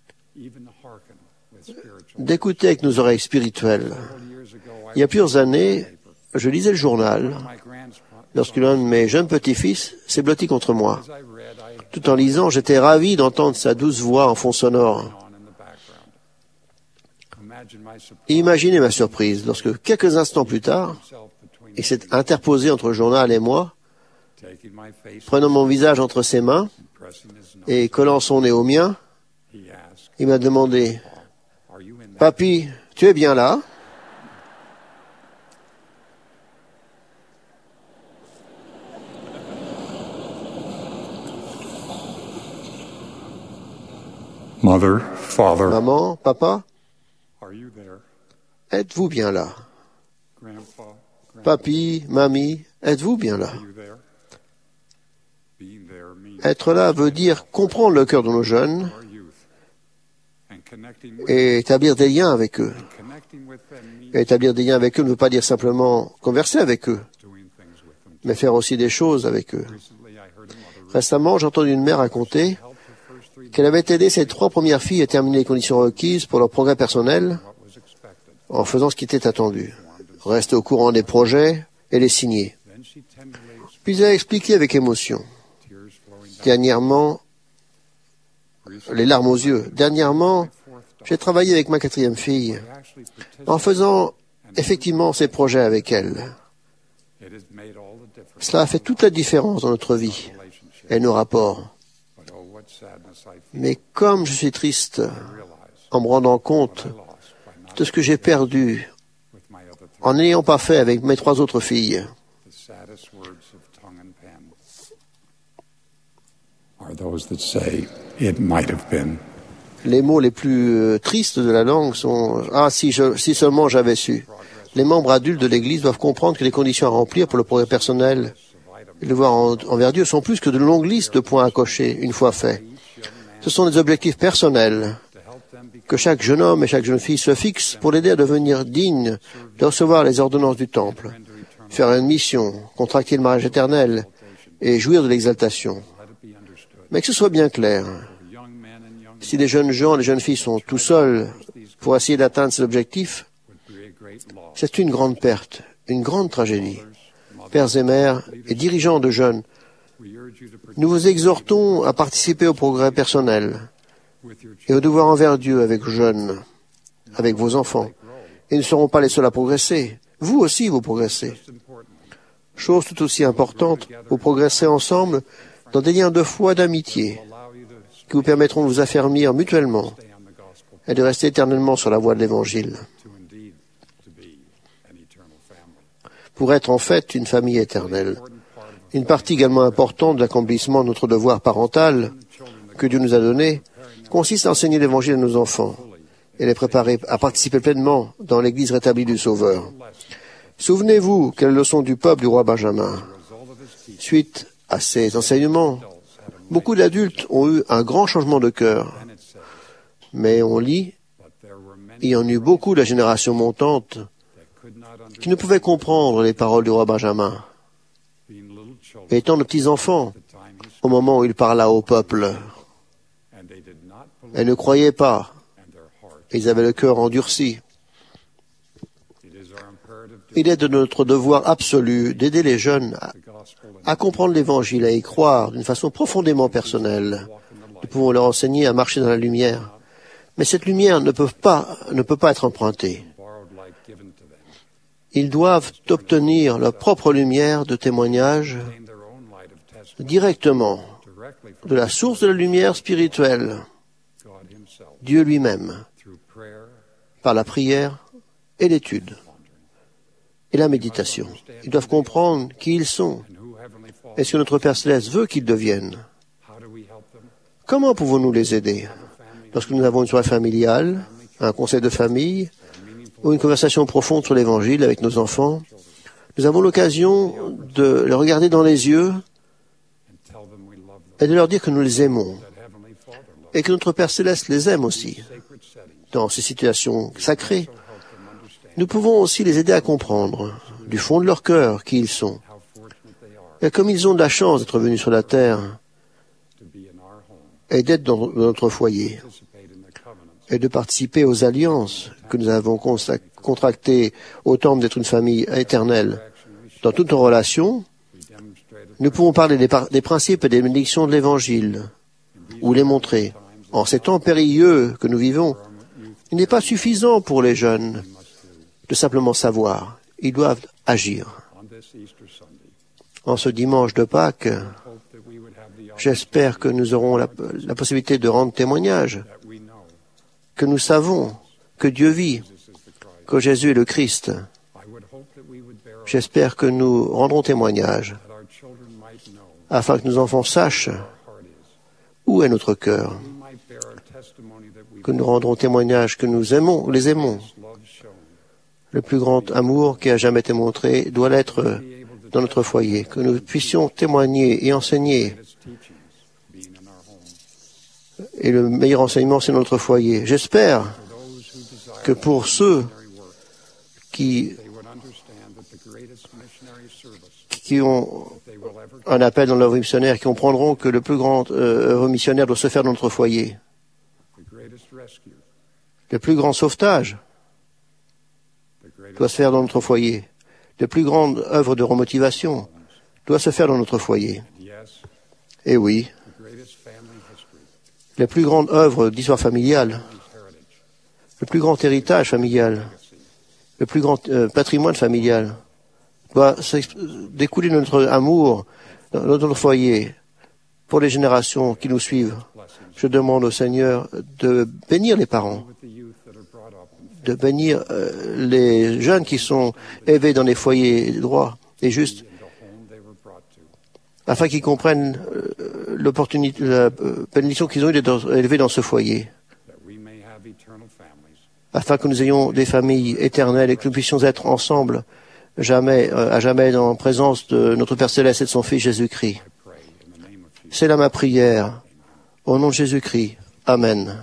d'écouter avec nos oreilles spirituelles. Il y a plusieurs années, je lisais le journal lorsque l'un de mes jeunes petits-fils s'est blotti contre moi. Tout en lisant, j'étais ravi d'entendre sa douce voix en fond sonore. Imaginez ma surprise lorsque, quelques instants plus tard, il s'est interposé entre le journal et moi, prenant mon visage entre ses mains et collant son nez au mien. Il m'a demandé, « Papy, tu es bien là ?» Mother, Father, Maman, papa, are you there? êtes-vous bien là? Grandpa, Grandpa, Papy, mamie, êtes-vous bien là? are you there? Being there means Être là veut dire comprendre le cœur de nos jeunes our youth and connecting with et établir des liens avec eux. connecting with them means Et établir des liens avec eux ne veut pas dire simplement converser avec eux, doing things with them. mais faire aussi des choses avec eux. Recently, I heard a mother Récemment, j'ai entendu une mère raconter help her first three qu'elle avait aidé ses trois premières filles à terminer les conditions requises pour leur progrès personnel what was expected. en faisant ce qui était attendu. Rester au courant des projets et les signer. Then she tenderly expressed Puis elle a expliqué avec émotion. tears flowing down Dernièrement, les larmes aux yeux. Dernièrement, my fourth daughter. j'ai travaillé avec ma quatrième fille I actually participated. en faisant effectivement ces projets avec elle. It has made all the difference Cela a fait toute la différence dans notre vie in relationship. et nos rapports. But oh, what sadness I feel. Mais comme je suis triste I realize en me rendant compte I lost by not de ce que j'ai perdu with my other three. en n'ayant pas fait avec mes trois autres filles, The saddest words of tongue and pen are those that say it might have been. les mots les plus euh, tristes de la langue sont « Ah, si, je, si seulement j'avais su ». Les membres adultes de l'Église doivent comprendre que les conditions à remplir pour le progrès personnel et le voir en- envers Dieu sont plus que de longues listes de points à cocher une fois faits. Ce sont des objectifs personnels que chaque jeune homme et chaque jeune fille se fixent pour l'aider à devenir digne de recevoir les ordonnances du Temple, faire une mission, contracter le mariage éternel et jouir de l'exaltation. Mais que ce soit bien clair, Young men and young si les jeunes gens et les jeunes filles sont tout seuls pour essayer d'atteindre ces objectifs, would be a great loss. c'est une grande perte, une grande tragédie. Pères et mères et dirigeants de jeunes, We urge you to participate nous vous exhortons à participer au progrès personnel with your et au devoir envers Dieu avec vos jeunes, avec vos enfants. Ils ne seront pas les seuls à progresser. Vous aussi, vous progressez. important. Chose tout aussi importante, vous progressez ensemble dans des liens de foi et d'amitié Allow you to qui vous permettront de vous affermir mutuellement stay on the gospel et de rester éternellement sur la voie de l'Évangile, to indeed to be an eternal family. pour être en fait une famille éternelle. Important part of Une partie également importante de l'accomplissement de notre devoir parental que Dieu nous a donné consiste à enseigner l'Évangile à nos enfants et les préparer à participer pleinement dans l'Église rétablie du Sauveur. Souvenez-vous quelle leçon du peuple du roi Benjamin. Suite à ces enseignements, beaucoup d'adultes ont eu un grand changement de cœur. then it says, Mais on lit, but there were many il y en eut beaucoup de la génération montante that could not understand, qui ne pouvaient comprendre les paroles du roi Benjamin, being little children étant de petits-enfants at the time he spoke, au moment où il parla au peuple. and they did not believe, Elles ne croyaient pas, and their heart. ils avaient le cœur endurci. It is our imperative to Il est de notre devoir absolu d'aider les jeunes à, the gospel and à comprendre l'Évangile, à y croire d'une façon profondément personnelle. walk in the Nous light. pouvons leur enseigner à marcher dans la lumière. Mais cette lumière ne peut pas, ne peut pas être empruntée. Borrowed light Ils doivent obtenir leur propre lumière de témoignage directement de la source de la lumière spirituelle, Dieu lui-même, par la prière et l'étude et la méditation. Ils doivent comprendre qui ils sont et ce que notre Père Céleste veut qu'ils deviennent. Comment pouvons-nous les aider? Lorsque nous avons une soirée familiale, un conseil de famille ou une conversation profonde sur l'Évangile avec nos enfants, nous avons l'occasion de les regarder dans les yeux et de leur dire que nous les aimons et que notre Père Céleste les aime aussi. Dans ces situations sacrées, nous pouvons aussi les aider à comprendre du fond de leur cœur qui ils sont. Et comme ils ont de la chance d'être venus sur la terre et d'être dans notre foyer et de participer aux alliances que nous avons contractées au temple d'être une famille éternelle, dans toutes nos relations, nous pouvons parler des, par- des principes et des bénédictions de l'Évangile ou les montrer. En ces temps périlleux que nous vivons, il n'est pas suffisant pour les jeunes de simplement savoir. Ils doivent agir. En ce dimanche de Pâques, j'espère que nous aurons la, la possibilité de rendre témoignage, que nous savons que Dieu vit, que Jésus est le Christ. J'espère que nous rendrons témoignage afin que nos enfants sachent où est notre cœur, que nous rendrons témoignage que nous aimons, les aimons. Le plus grand amour qui a jamais été montré doit l'être dans notre foyer, que nous puissions témoigner et enseigner. Et le meilleur enseignement, c'est notre foyer. J'espère que pour ceux qui, qui ont un appel dans l'œuvre missionnaire, qui comprendront que le plus grand euh, œuvre missionnaire doit se faire dans notre foyer. Le plus grand sauvetage doit se faire dans notre foyer. La plus grande œuvre de remotivation doit se faire dans notre foyer. Et oui, la plus grande œuvre d'histoire familiale, le plus grand héritage familial, le plus grand euh, patrimoine familial doit découler de notre amour dans notre foyer pour les générations qui nous suivent. Je demande au Seigneur de bénir les parents, de bénir euh, les jeunes qui sont élevés dans les foyers droits et justes, afin qu'ils comprennent euh, l'opportunité, la euh, bénédiction qu'ils ont eu d'être élevés dans ce foyer, afin que nous ayons des familles éternelles et que nous puissions être ensemble jamais, euh, à jamais dans la présence de notre Père Céleste et de son Fils Jésus-Christ. C'est là ma prière. Au nom de Jésus-Christ. Amen.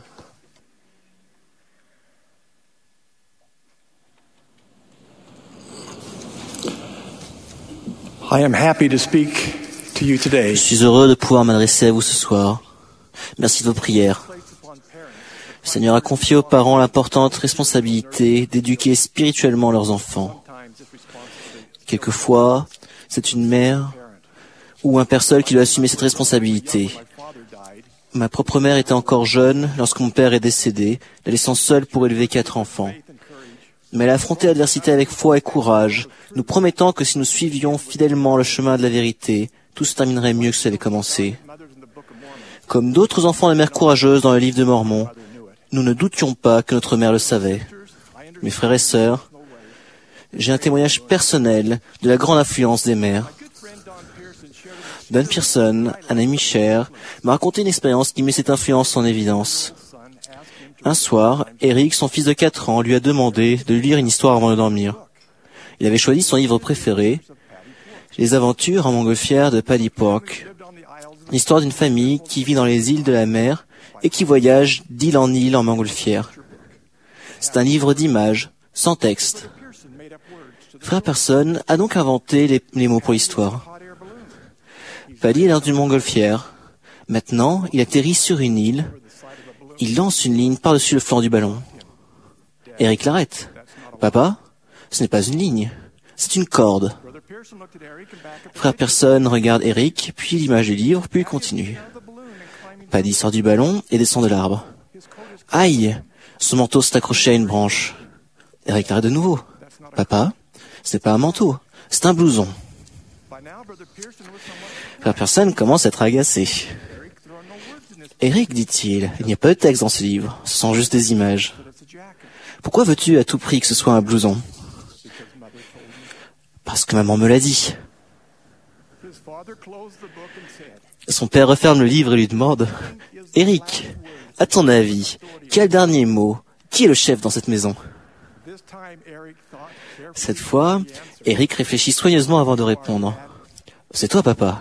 I am happy to speak to you today. Je suis heureux de pouvoir m'adresser à vous ce soir. Merci de vos prières. Le Seigneur a confié aux parents l'importante responsabilité d'éduquer spirituellement leurs enfants. Quelquefois, c'est une mère ou un père seul qui doit assumer cette responsabilité. Ma propre mère était encore jeune lorsque mon père est décédé, la laissant seule pour élever quatre enfants. Mais elle a affronté l'adversité avec foi et courage, nous promettant que si nous suivions fidèlement le chemin de la vérité, tout se terminerait mieux que ça avait commencé. Comme d'autres enfants de mères courageuses dans le livre de Mormon, nous ne doutions pas que notre mère le savait. Mes frères et sœurs, j'ai un témoignage personnel de la grande influence des mères. Don Pearson, un ami cher, m'a raconté une expérience qui met cette influence en évidence. Un soir, Eric, son fils de quatre ans, lui a demandé de lui lire une histoire avant de dormir. Il avait choisi son livre préféré, Les aventures en montgolfière de Paddy Pork, l'histoire d'une famille qui vit dans les îles de la mer et qui voyage d'île en île en montgolfière. C'est un livre d'images, sans texte. Frère Pearson a donc inventé les, les mots pour l'histoire. Paddy est dans une montgolfière. Maintenant, il atterrit sur une île. Il lance une ligne par-dessus le flanc du ballon. Eric l'arrête. « Papa, ce n'est pas une ligne, c'est une corde. » Frère Pearson regarde Eric, puis l'image du livre, puis il continue. Paddy sort du ballon et descend de l'arbre. « Aïe !» Son manteau s'est accroché à une branche. Eric l'arrête de nouveau. Papa, ce n'est pas un manteau, c'est un blouson. Frère Pearson commence à être agacé. Eric, dit-il, il n'y a pas de texte dans ce livre, ce sont juste des images. Pourquoi veux-tu à tout prix que ce soit un blouson? Parce que maman me l'a dit. Son père referme le livre et lui demande, Eric, à ton avis, quel dernier mot? Qui est le chef dans cette maison? Cette fois, Eric réfléchit soigneusement avant de répondre. C'est toi, papa.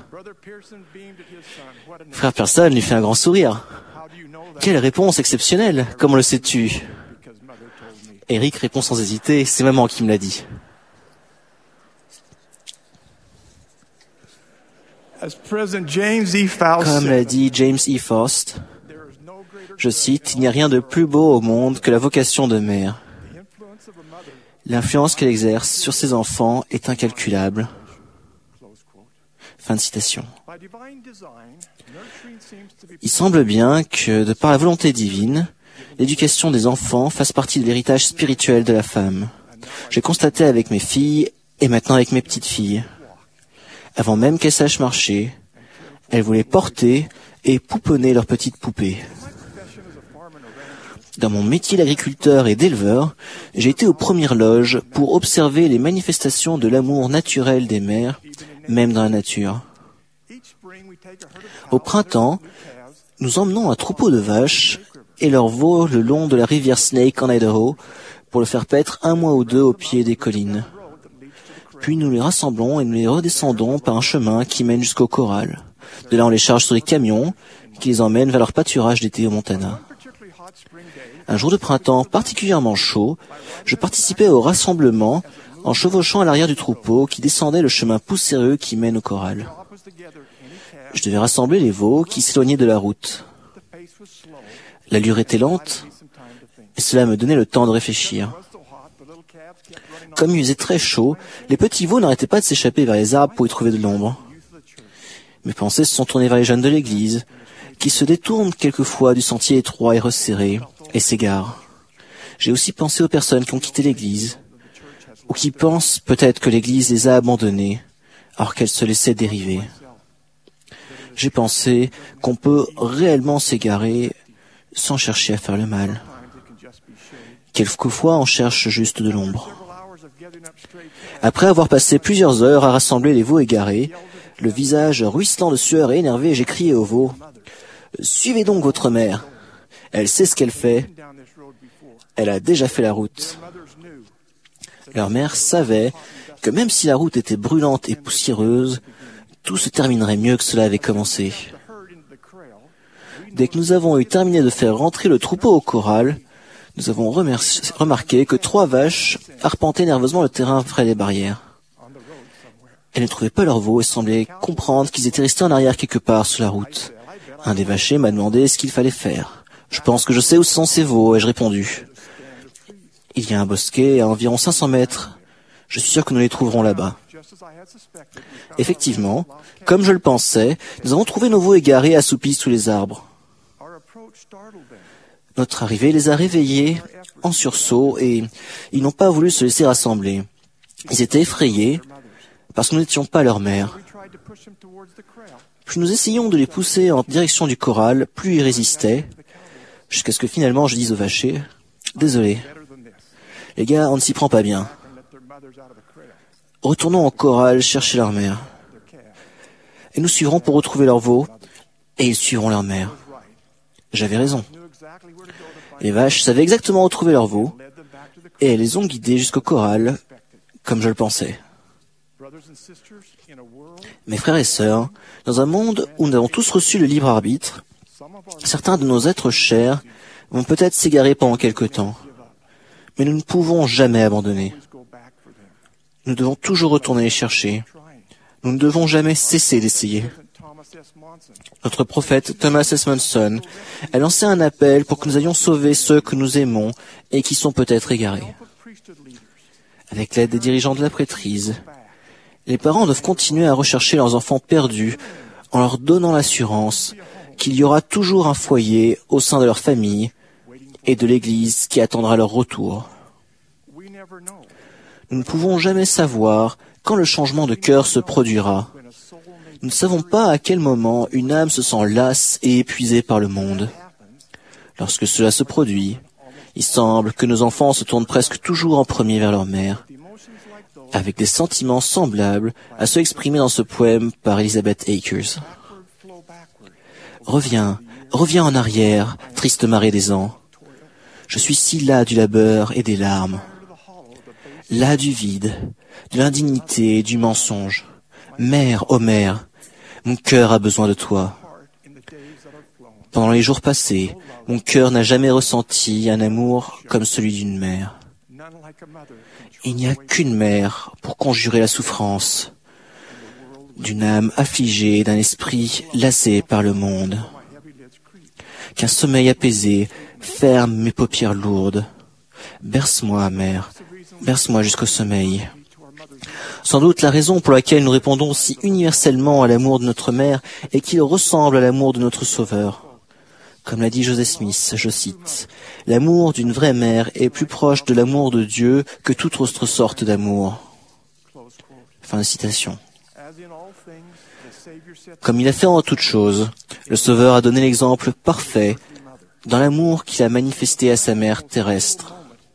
Frère Pearson lui fait un grand sourire. Quelle réponse exceptionnelle! Comment le sais-tu? Eric répond sans hésiter, c'est maman qui me l'a dit. Comme l'a dit James E. Faust, je cite, « Il n'y a rien de plus beau au monde que la vocation de mère. L'influence qu'elle exerce sur ses enfants est incalculable. » Fin de citation. Il semble bien que, de par la volonté divine, l'éducation des enfants fasse partie de l'héritage spirituel de la femme. J'ai constaté avec mes filles et maintenant avec mes petites filles. Avant même qu'elles sachent marcher, elles voulaient porter et pouponner leurs petites poupées. Dans mon métier d'agriculteur et d'éleveur, j'ai été aux premières loges pour observer les manifestations de l'amour naturel des mères, même dans la nature. Au printemps, nous emmenons un troupeau de vaches et leurs veaux le long de la rivière Snake en Idaho pour le faire paître un mois ou deux au pied des collines. Puis nous les rassemblons et nous les redescendons par un chemin qui mène jusqu'au corral. De là, on les charge sur des camions qui les emmènent vers leur pâturage d'été au Montana. Un jour de printemps particulièrement chaud, je participais au rassemblement en chevauchant à l'arrière du troupeau qui descendait le chemin poussiéreux qui mène au corral. Je devais rassembler les veaux qui s'éloignaient de la route. L'allure était lente et cela me donnait le temps de réfléchir. Comme il faisait très chaud, les petits veaux n'arrêtaient pas de s'échapper vers les arbres pour y trouver de l'ombre. Mes pensées se sont tournées vers les jeunes de l'église, qui se détournent quelquefois du sentier étroit et resserré, et s'égarent. J'ai aussi pensé aux personnes qui ont quitté l'église, ou qui pensent peut-être que l'église les a abandonnés, alors qu'elles se laissaient dériver. J'ai pensé qu'on peut réellement s'égarer sans chercher à faire le mal. Quelquefois, on cherche juste de l'ombre. Après avoir passé plusieurs heures à rassembler les veaux égarés, le visage ruisselant de sueur et énervé, j'ai crié aux veaux, « Suivez donc votre mère. Elle sait ce qu'elle fait. Elle a déjà fait la route. » Leur mère savait que même si la route était brûlante et poussiéreuse, tout se terminerait mieux que cela avait commencé. Dès que nous avons eu terminé de faire rentrer le troupeau au corral, nous avons remarqué que trois vaches arpentaient nerveusement le terrain près des barrières. Elles ne trouvaient pas leurs veaux et semblaient comprendre qu'ils étaient restés en arrière quelque part sur la route. Un des vachers m'a demandé ce qu'il fallait faire. « Je pense que je sais où sont ces veaux », ai-je répondu. « Il y a un bosquet à environ cinq cents mètres. Je suis sûr que nous les trouverons là-bas. » Effectivement, comme je le pensais, nous avons trouvé nos veaux égarés assoupis sous les arbres. Notre arrivée les a réveillés en sursaut et ils n'ont pas voulu se laisser rassembler. Ils étaient effrayés parce que nous n'étions pas leur mère. Plus nous essayons de les pousser en direction du corral, plus ils résistaient, jusqu'à ce que finalement je dise au vacher, « Désolé, les gars, on ne s'y prend pas bien. Retournons au corral chercher leur mère. Et nous suivrons pour retrouver leurs veaux, et ils suivront leur mère. » J'avais raison. Les vaches savaient exactement où trouver leurs veaux, et elles les ont guidés jusqu'au corral, comme je le pensais. Mes frères et sœurs, dans un monde où nous avons tous reçu le libre arbitre, certains de nos êtres chers vont peut-être s'égarer pendant quelque temps, mais nous ne pouvons jamais abandonner. Nous devons toujours retourner les chercher. Nous ne devons jamais cesser d'essayer. Notre prophète Thomas S. Monson a lancé un appel pour que nous ayons sauvé ceux que nous aimons et qui sont peut-être égarés. Avec l'aide des dirigeants de la prêtrise, les parents doivent continuer à rechercher leurs enfants perdus en leur donnant l'assurance qu'il y aura toujours un foyer au sein de leur famille et de l'Église qui attendra leur retour. Nous ne pouvons jamais savoir quand le changement de cœur se produira. Nous ne savons pas à quel moment une âme se sent lasse et épuisée par le monde. Lorsque cela se produit, il semble que nos enfants se tournent presque toujours en premier vers leur mère, avec des sentiments semblables à ceux exprimés dans ce poème par Elizabeth Akers. Reviens, reviens en arrière, triste marée des ans. Je suis si las du labeur et des larmes, las du vide, de l'indignité et du mensonge. Mère, ô mère, mon cœur a besoin de toi. Pendant les jours passés, mon cœur n'a jamais ressenti un amour comme celui d'une mère. Il n'y a qu'une mère pour conjurer la souffrance d'une âme affligée, d'un esprit lassé par le monde. Qu'un sommeil apaisé ferme mes paupières lourdes. Berce-moi, mère, berce-moi jusqu'au sommeil. Sans doute la raison pour laquelle nous répondons si universellement à l'amour de notre mère est qu'il ressemble à l'amour de notre Sauveur. Comme l'a dit Joseph Smith, je cite, « L'amour d'une vraie mère est plus proche de l'amour de Dieu que toute autre sorte d'amour. » Fin de citation. Comme il a fait en toutes choses, le Sauveur a donné l'exemple parfait dans l'amour qu'il a manifesté à sa mère terrestre.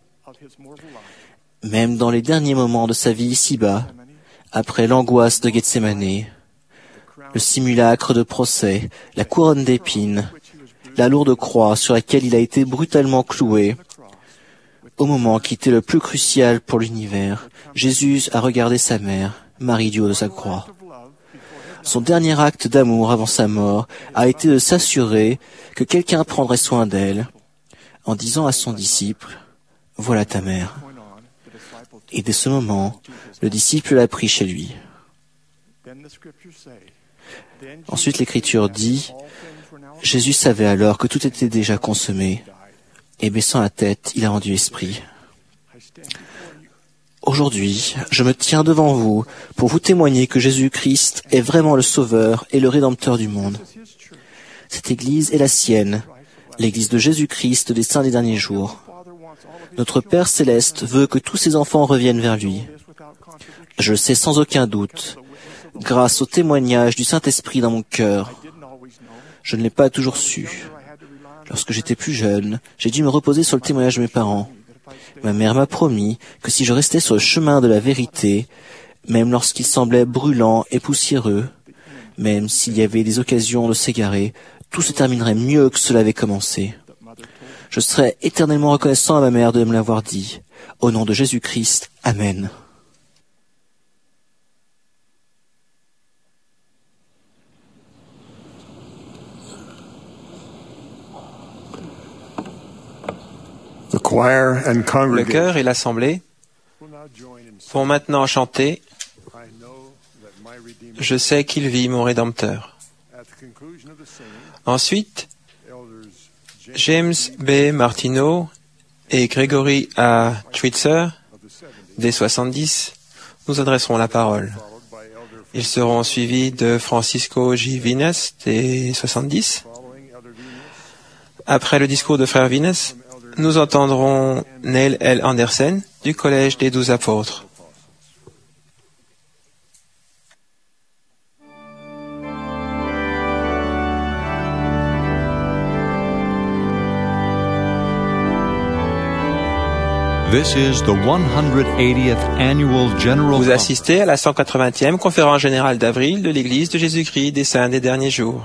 Même dans les derniers moments de sa vie ici-bas, après l'angoisse de Gethsémanée, le simulacre de procès, la couronne d'épines, la lourde croix sur laquelle il a été brutalement cloué, au moment qui était le plus crucial pour l'univers, Jésus a regardé sa mère, Marie du haut de sa croix. Son dernier acte d'amour avant sa mort a été de s'assurer que quelqu'un prendrait soin d'elle, en disant à son disciple, « Voilà ta mère ». Et dès ce moment, le disciple l'a pris chez lui. Ensuite, l'Écriture dit, Jésus savait alors que tout était déjà consommé, et baissant la tête, il a rendu esprit. Aujourd'hui, je me tiens devant vous pour vous témoigner que Jésus-Christ est vraiment le Sauveur et le Rédempteur du monde. Cette Église est la sienne, l'Église de Jésus-Christ des saints des derniers jours. Notre Père céleste veut que tous ses enfants reviennent vers lui. Je le sais sans aucun doute, grâce au témoignage du Saint-Esprit dans mon cœur. Je ne l'ai pas toujours su. Lorsque j'étais plus jeune, j'ai dû me reposer sur le témoignage de mes parents. Ma mère m'a promis que si je restais sur le chemin de la vérité, même lorsqu'il semblait brûlant et poussiéreux, même s'il y avait des occasions de s'égarer, tout se terminerait mieux que cela avait commencé. Je serai éternellement reconnaissant à ma mère de me l'avoir dit. Au nom de Jésus-Christ, Amen. Le chœur et l'assemblée vont maintenant chanter « Je sais qu'il vit, mon Rédempteur ». Ensuite, James B. Martineau et Gregory A. Schweitzer, des soixante-dix, nous adresseront la parole. Ils seront suivis de Francisco J. Vines, des soixante-dix. Après le discours de frère Vines, nous entendrons Neil L. Anderson du Collège des Douze Apôtres. This is the one hundred eightieth annual General Vous assistez à la cent quatre-vingtième conférence générale d'avril de l'Église de Jésus-Christ des Saints des Derniers Jours.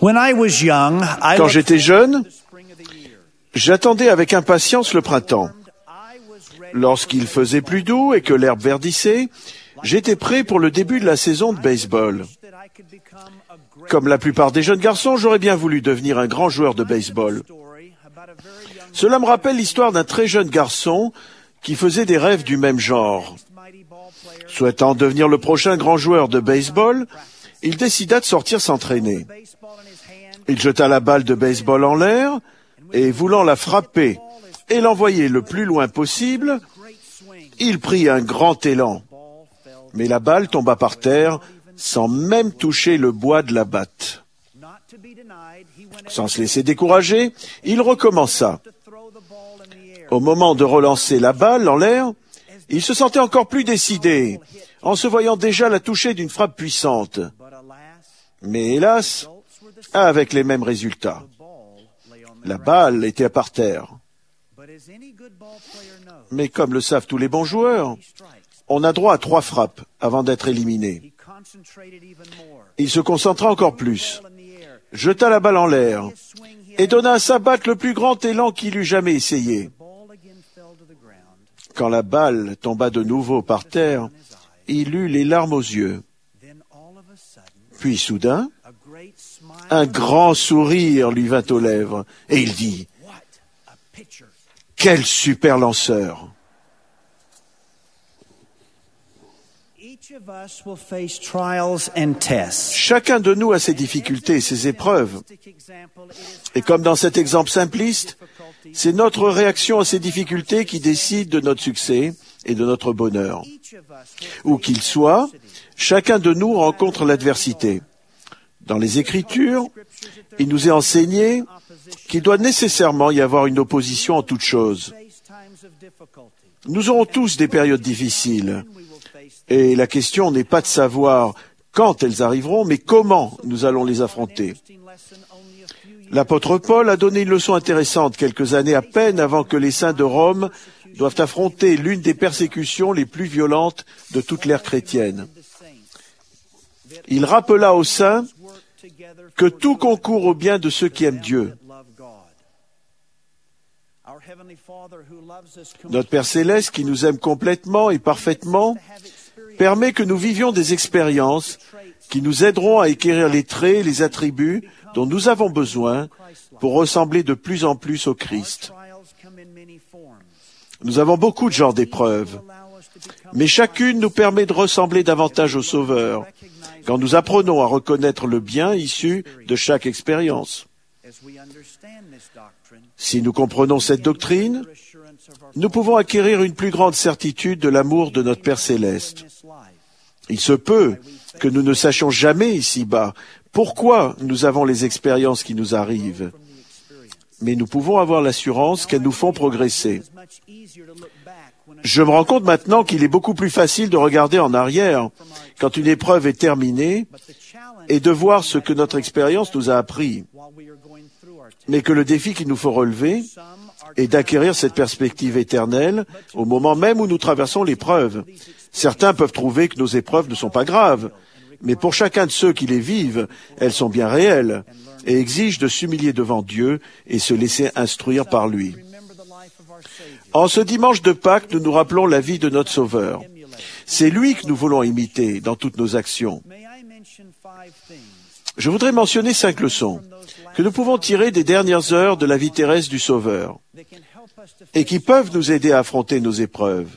Quand j'étais jeune, j'attendais avec impatience le printemps. Lorsqu'il faisait plus doux et que l'herbe verdissait, j'étais prêt pour le début de la saison de baseball. Comme la plupart des jeunes garçons, j'aurais bien voulu devenir un grand joueur de baseball. Cela me rappelle l'histoire d'un très jeune garçon qui faisait des rêves du même genre. Souhaitant devenir le prochain grand joueur de baseball, il décida de sortir s'entraîner. Il jeta la balle de baseball en l'air et, voulant la frapper et l'envoyer le plus loin possible, il prit un grand élan. Mais la balle tomba par terre sans même toucher le bois de la batte. Sans se laisser décourager, il recommença. Au moment de relancer la balle en l'air, il se sentait encore plus décidé, en se voyant déjà la toucher d'une frappe puissante. Mais hélas, avec les mêmes résultats. La balle était par terre. Mais comme le savent tous les bons joueurs, on a droit à trois frappes avant d'être éliminé. Il se concentra encore plus, jeta la balle en l'air et donna à sa batte le plus grand élan qu'il eût jamais essayé. Quand la balle tomba de nouveau par terre, il eut les larmes aux yeux. Puis soudain, un grand sourire lui vint aux lèvres et il dit « Quel super lanceur !» Chacun de nous a ses difficultés et ses épreuves. Et comme dans cet exemple simpliste, c'est notre réaction à ces difficultés qui décide de notre succès et de notre bonheur. Où qu'il soit, chacun de nous rencontre l'adversité. Dans les Écritures, il nous est enseigné qu'il doit nécessairement y avoir une opposition en toutes choses. Nous aurons tous des périodes difficiles. Et la question n'est pas de savoir quand elles arriveront, mais comment nous allons les affronter. L'apôtre Paul a donné une leçon intéressante quelques années à peine avant que les saints de Rome doivent affronter l'une des persécutions les plus violentes de toute l'ère chrétienne. Il rappela aux saints que tout concourt au bien de ceux qui aiment Dieu. Notre Père Céleste, qui nous aime complètement et parfaitement, permet que nous vivions des expériences qui nous aideront à acquérir les traits et les attributs dont nous avons besoin pour ressembler de plus en plus au Christ. Nous avons beaucoup de genres d'épreuves, mais chacune nous permet de ressembler davantage au Sauveur quand nous apprenons à reconnaître le bien issu de chaque expérience. Si nous comprenons cette doctrine, nous pouvons acquérir une plus grande certitude de l'amour de notre Père Céleste. Il se peut que nous ne sachions jamais ici-bas pourquoi nous avons les expériences qui nous arrivent, mais nous pouvons avoir l'assurance qu'elles nous font progresser. Je me rends compte maintenant qu'il est beaucoup plus facile de regarder en arrière quand une épreuve est terminée et de voir ce que notre expérience nous a appris, mais que le défi qu'il nous faut relever est d'acquérir cette perspective éternelle au moment même où nous traversons l'épreuve. Certains peuvent trouver que nos épreuves ne sont pas graves, mais pour chacun de ceux qui les vivent, elles sont bien réelles et exigent de s'humilier devant Dieu et se laisser instruire par lui. En ce dimanche de Pâques, nous nous rappelons la vie de notre Sauveur. C'est lui que nous voulons imiter dans toutes nos actions. Je voudrais mentionner cinq leçons que nous pouvons tirer des dernières heures de la vie terrestre du Sauveur et qui peuvent nous aider à affronter nos épreuves.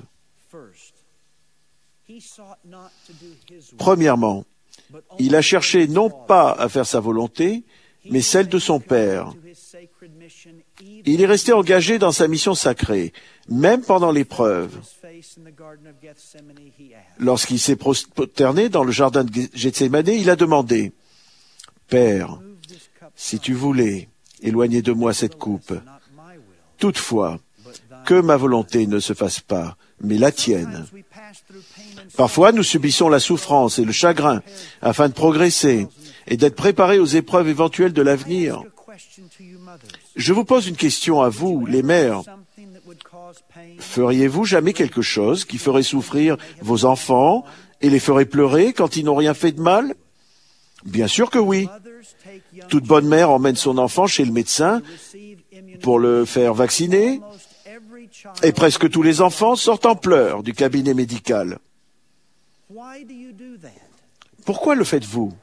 Premièrement, il a cherché non pas à faire sa volonté, mais celle de son Père. Il est resté engagé dans sa mission sacrée, même pendant l'épreuve. Lorsqu'il s'est prosterné dans le jardin de Gethsémane, il a demandé « Père, si tu voulais, éloigner de moi cette coupe. Toutefois, que ma volonté ne se fasse pas, mais la tienne. » Parfois, nous subissons la souffrance et le chagrin afin de progresser et d'être préparés aux épreuves éventuelles de l'avenir. Je vous pose une question à vous, les mères. Feriez-vous jamais quelque chose qui ferait souffrir vos enfants et les ferait pleurer quand ils n'ont rien fait de mal? Bien sûr que oui. Toute bonne mère emmène son enfant chez le médecin pour le faire vacciner, et presque tous les enfants sortent en pleurs du cabinet médical. Pourquoi le faites-vous?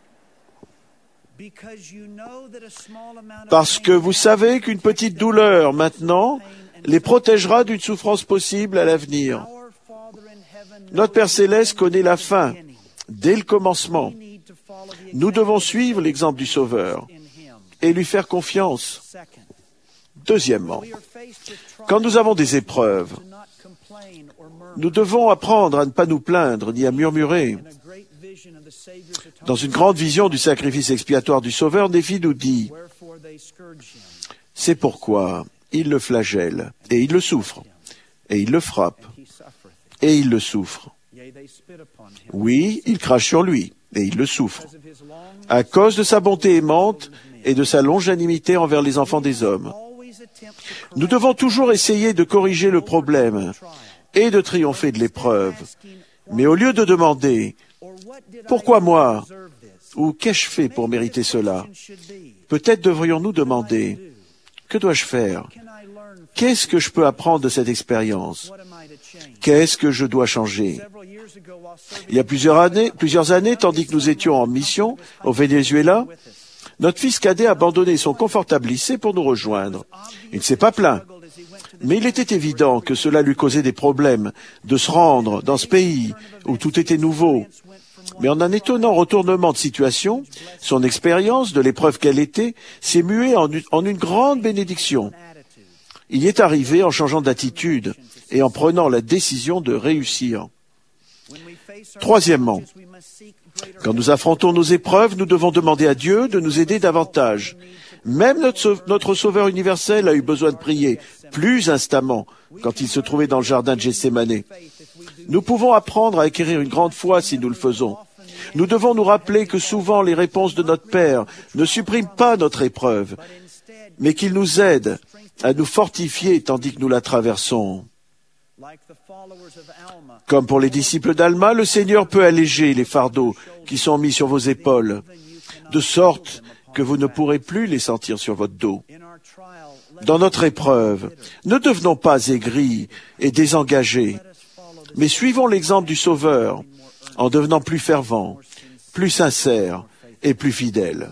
Parce que vous savez qu'une petite douleur maintenant les protégera d'une souffrance possible à l'avenir. Notre Père Céleste connaît la fin, dès le commencement. Nous devons suivre l'exemple du Sauveur et lui faire confiance. Deuxièmement, quand nous avons des épreuves, nous devons apprendre à ne pas nous plaindre ni à murmurer. Dans une grande vision du sacrifice expiatoire du Sauveur, Néphi nous dit « C'est pourquoi il le flagelle, et il le souffre, et il le frappe, et il le souffre. Oui, il crache sur lui, et il le souffre, à cause de sa bonté aimante et de sa longanimité envers les enfants des hommes. Nous devons toujours essayer de corriger le problème et de triompher de l'épreuve. Mais au lieu de demander « Pourquoi moi ?» ou « Qu'ai-je fait pour mériter cela ?» peut-être devrions-nous demander « Que dois-je faire ? Qu'est-ce que je peux apprendre de cette expérience ? Qu'est-ce que je dois changer ?» Il y a plusieurs années, plusieurs années, tandis que nous étions en mission au Venezuela, notre fils cadet a abandonné son confortable lycée pour nous rejoindre. Il ne s'est pas plaint. Mais il était évident que cela lui causait des problèmes de se rendre dans ce pays où tout était nouveau. Mais en un étonnant retournement de situation, son expérience de l'épreuve qu'elle était s'est muée en une, en une grande bénédiction. Il y est arrivé en changeant d'attitude et en prenant la décision de réussir. Troisièmement, quand nous affrontons nos épreuves, nous devons demander à Dieu de nous aider davantage. Même notre, notre Sauveur universel a eu besoin de prier plus instamment quand il se trouvait dans le jardin de Gethsémanée. Nous pouvons apprendre à acquérir une grande foi si nous le faisons. Nous devons nous rappeler que souvent les réponses de notre Père ne suppriment pas notre épreuve, mais qu'ils nous aident à nous fortifier tandis que nous la traversons. Comme pour les disciples d'Alma, le Seigneur peut alléger les fardeaux qui sont mis sur vos épaules, de sorte que vous ne pourrez plus les sentir sur votre dos. Dans notre épreuve, ne devenons pas aigris et désengagés, mais suivons l'exemple du Sauveur en devenant plus fervents, plus sincères et plus fidèles.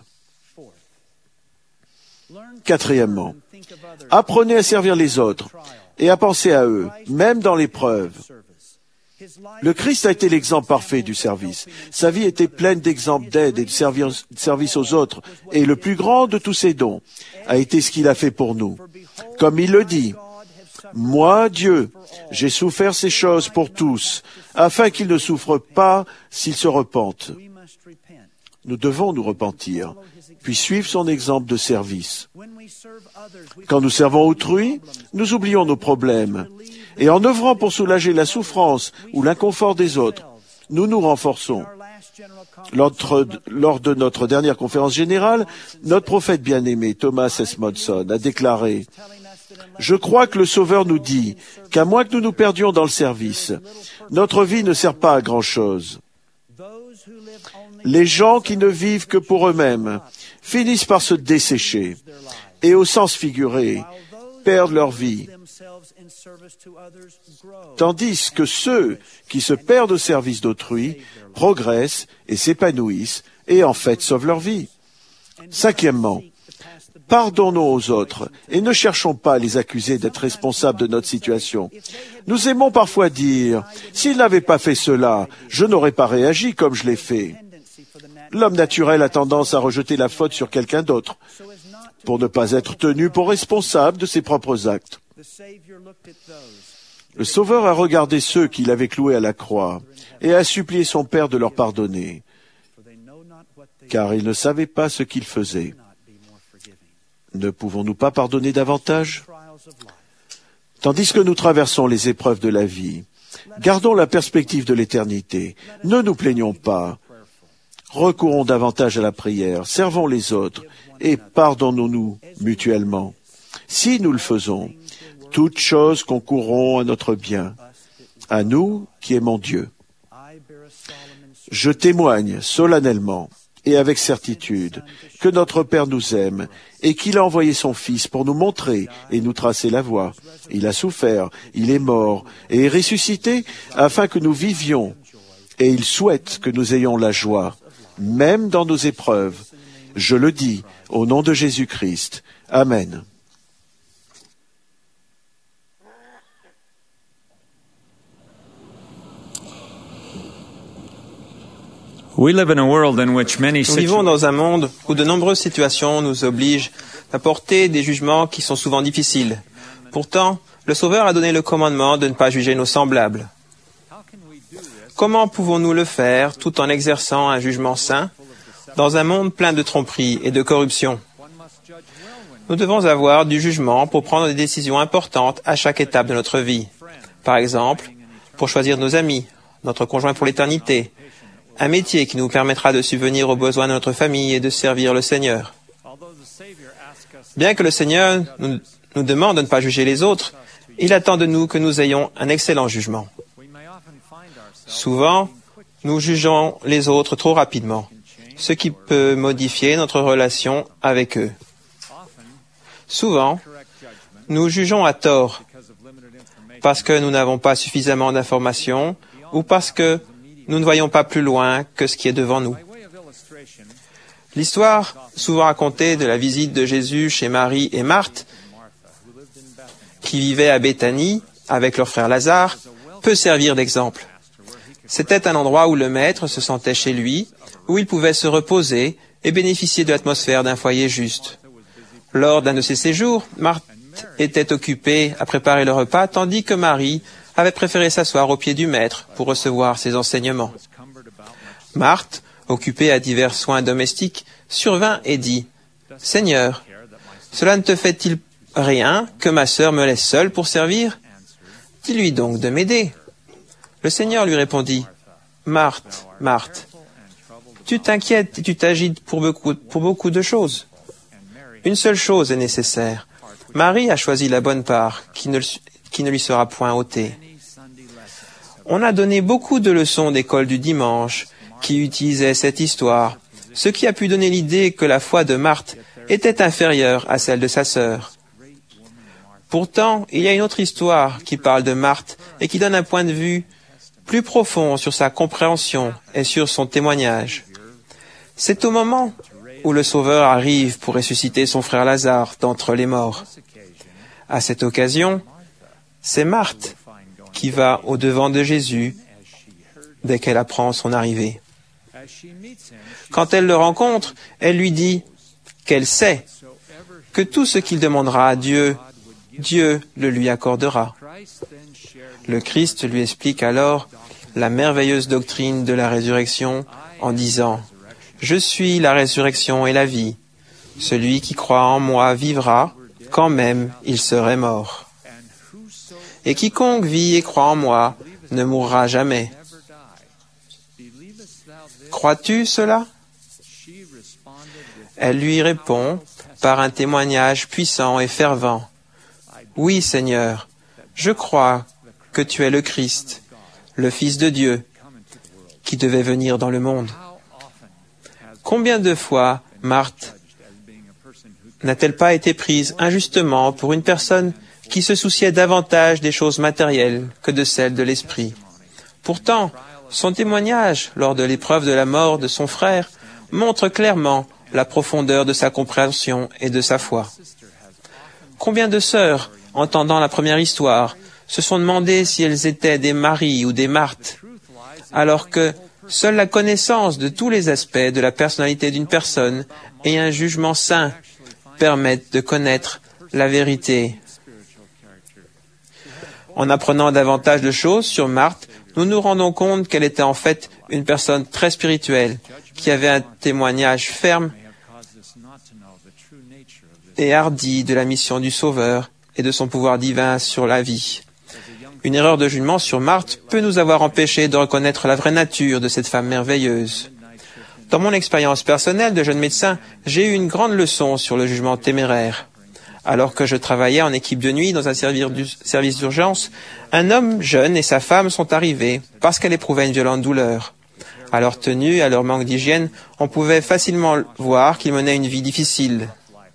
Quatrièmement, apprenez à servir les autres et à penser à eux, même dans l'épreuve. Le Christ a été l'exemple parfait du service. Sa vie était pleine d'exemples d'aide et de service aux autres, et le plus grand de tous ses dons a été ce qu'il a fait pour nous. Comme il le dit, « Moi, Dieu, j'ai souffert ces choses pour tous, afin qu'ils ne souffrent pas s'ils se repentent. » Nous devons nous repentir, puis suivre son exemple de service. Quand nous servons autrui, nous oublions nos problèmes. Et en œuvrant pour soulager la souffrance ou l'inconfort des autres, nous nous renforçons. Lors de, lors de notre dernière conférence générale, notre prophète bien-aimé, Thomas S. Monson, a déclaré « Je crois que le Sauveur nous dit qu'à moins que nous nous perdions dans le service, notre vie ne sert pas à grand-chose. Les gens qui ne vivent que pour eux-mêmes finissent par se dessécher et, au sens figuré, perdent leur vie. Tandis que ceux qui se perdent au service d'autrui progressent et s'épanouissent et en fait sauvent leur vie. Cinquièmement, pardonnons aux autres et ne cherchons pas à les accuser d'être responsables de notre situation. Nous aimons parfois dire « S'il n'avait pas fait cela, je n'aurais pas réagi comme je l'ai fait. » L'homme naturel a tendance à rejeter la faute sur quelqu'un d'autre pour ne pas être tenu pour responsable de ses propres actes. Le Sauveur a regardé ceux qu'il avait cloués à la croix et a supplié son Père de leur pardonner, car ils ne savaient pas ce qu'ils faisaient. Ne pouvons-nous pas pardonner davantage? Tandis que nous traversons les épreuves de la vie, gardons la perspective de l'éternité. Ne nous plaignons pas. Recourons davantage à la prière, servons les autres et pardonnons-nous mutuellement. Si nous le faisons, toutes choses concourront à notre bien, à nous qui aimons Dieu. Je témoigne solennellement et avec certitude que notre Père nous aime et qu'il a envoyé son Fils pour nous montrer et nous tracer la voie. Il a souffert, il est mort et est ressuscité afin que nous vivions. Et il souhaite que nous ayons la joie, même dans nos épreuves. Je le dis au nom de Jésus-Christ. Amen. We live in a world in which many Nous vivons situations dans un monde où de nombreuses situations nous obligent à porter des jugements qui sont souvent difficiles. Pourtant, le Sauveur a donné le commandement de ne pas juger nos semblables. Comment pouvons-nous le faire tout en exerçant un jugement sain dans un monde plein de tromperies et de corruption? Nous devons avoir du jugement pour prendre des décisions importantes à chaque étape de notre vie. Par exemple, pour choisir nos amis, notre conjoint pour l'éternité, un métier qui nous permettra de subvenir aux besoins de notre famille et de servir le Seigneur. Bien que le Seigneur nous, nous demande de ne pas juger les autres, il attend de nous que nous ayons un excellent jugement. Souvent, nous jugeons les autres trop rapidement, ce qui peut modifier notre relation avec eux. Souvent, nous jugeons à tort parce que nous n'avons pas suffisamment d'informations ou parce que nous ne voyons pas plus loin que ce qui est devant nous. L'histoire, souvent racontée de la visite de Jésus chez Marie et Marthe, qui vivaient à Béthanie avec leur frère Lazare, peut servir d'exemple. C'était un endroit où le Maître se sentait chez lui, où il pouvait se reposer et bénéficier de l'atmosphère d'un foyer juste. Lors d'un de ces séjours, Marthe était occupée à préparer le repas, tandis que Marie avait préféré s'asseoir au pied du Maître pour recevoir ses enseignements. Marthe, occupée à divers soins domestiques, survint et dit « Seigneur, cela ne te fait-il rien que ma sœur me laisse seule pour servir? Dis-lui donc de m'aider. » Le Seigneur lui répondit « Marthe, Marthe, tu t'inquiètes et tu t'agites pour beaucoup, pour beaucoup de choses. Une seule chose est nécessaire. Marie a choisi la bonne part, qui ne, qui ne lui sera point ôtée. » On a donné beaucoup de leçons d'école du dimanche qui utilisaient cette histoire, ce qui a pu donner l'idée que la foi de Marthe était inférieure à celle de sa sœur. Pourtant, il y a une autre histoire qui parle de Marthe et qui donne un point de vue plus profond sur sa compréhension et sur son témoignage. C'est au moment où le Sauveur arrive pour ressusciter son frère Lazare d'entre les morts. À cette occasion, c'est Marthe qui va au-devant de Jésus dès qu'elle apprend son arrivée. Quand elle le rencontre, elle lui dit qu'elle sait que tout ce qu'il demandera à Dieu, Dieu le lui accordera. Le Christ lui explique alors la merveilleuse doctrine de la résurrection en disant « Je suis la résurrection et la vie. Celui qui croit en moi vivra, quand même il serait mort. Et quiconque vit et croit en moi ne mourra jamais. Crois-tu cela ?» Elle lui répond par un témoignage puissant et fervent. « Oui, Seigneur, je crois que tu es le Christ, le Fils de Dieu, qui devait venir dans le monde. » Combien de fois Marthe n'a-t-elle pas été prise injustement pour une personne qui se souciait davantage des choses matérielles que de celles de l'esprit? Pourtant, son témoignage lors de l'épreuve de la mort de son frère montre clairement la profondeur de sa compréhension et de sa foi. Combien de sœurs, entendant la première histoire, se sont demandé si elles étaient des Marie ou des Marthe, alors que seule la connaissance de tous les aspects de la personnalité d'une personne et un jugement sain permettent de connaître la vérité. En apprenant davantage de choses sur Marthe, nous nous rendons compte qu'elle était en fait une personne très spirituelle, qui avait un témoignage ferme et hardi de la mission du Sauveur et de son pouvoir divin sur la vie. Une erreur de jugement sur Marthe peut nous avoir empêchés de reconnaître la vraie nature de cette femme merveilleuse. Dans mon expérience personnelle de jeune médecin, j'ai eu une grande leçon sur le jugement téméraire. Alors que je travaillais en équipe de nuit dans un service d'urgence, un homme jeune et sa femme sont arrivés parce qu'elle éprouvait une violente douleur. À leur tenue, à leur manque d'hygiène, on pouvait facilement voir qu'ils menaient une vie difficile.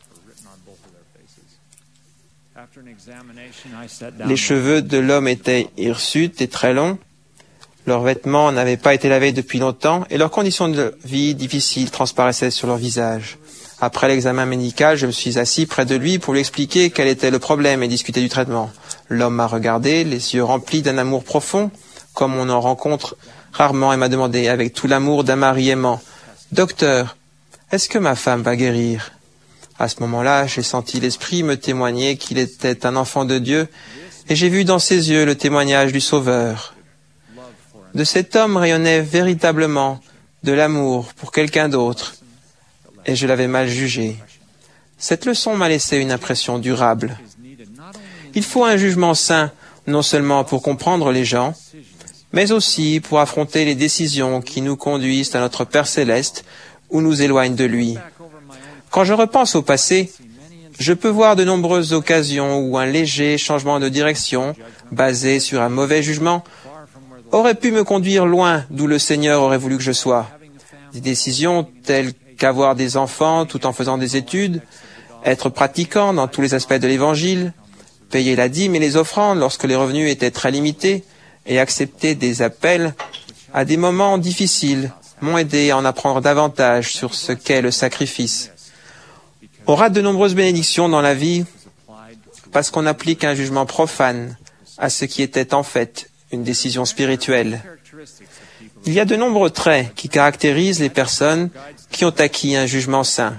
Les cheveux de l'homme étaient hirsutes et très longs. Leurs vêtements n'avaient pas été lavés depuis longtemps et leurs conditions de vie difficiles transparaissaient sur leur visage. Après l'examen médical, je me suis assis près de lui pour lui expliquer quel était le problème et discuter du traitement. L'homme m'a regardé, les yeux remplis d'un amour profond, comme on en rencontre rarement, et m'a demandé, avec tout l'amour d'un mari aimant, « Docteur, est-ce que ma femme va guérir ?» À ce moment-là, j'ai senti l'Esprit me témoigner qu'il était un enfant de Dieu et j'ai vu dans ses yeux le témoignage du Sauveur. De cet homme rayonnait véritablement de l'amour pour quelqu'un d'autre et je l'avais mal jugé. Cette leçon m'a laissé une impression durable. Il faut un jugement sain, non seulement pour comprendre les gens, mais aussi pour affronter les décisions qui nous conduisent à notre Père Céleste ou nous éloignent de lui. Quand je repense au passé, je peux voir de nombreuses occasions où un léger changement de direction, basé sur un mauvais jugement, aurait pu me conduire loin d'où le Seigneur aurait voulu que je sois. Des décisions telles qu'avoir des enfants tout en faisant des études, être pratiquant dans tous les aspects de l'Évangile, payer la dîme et les offrandes lorsque les revenus étaient très limités, et accepter des appels à des moments difficiles m'ont aidé à en apprendre davantage sur ce qu'est le sacrifice. On rate de nombreuses bénédictions dans la vie parce qu'on applique un jugement profane à ce qui était en fait une décision spirituelle. Il y a de nombreux traits qui caractérisent les personnes qui ont acquis un jugement sain.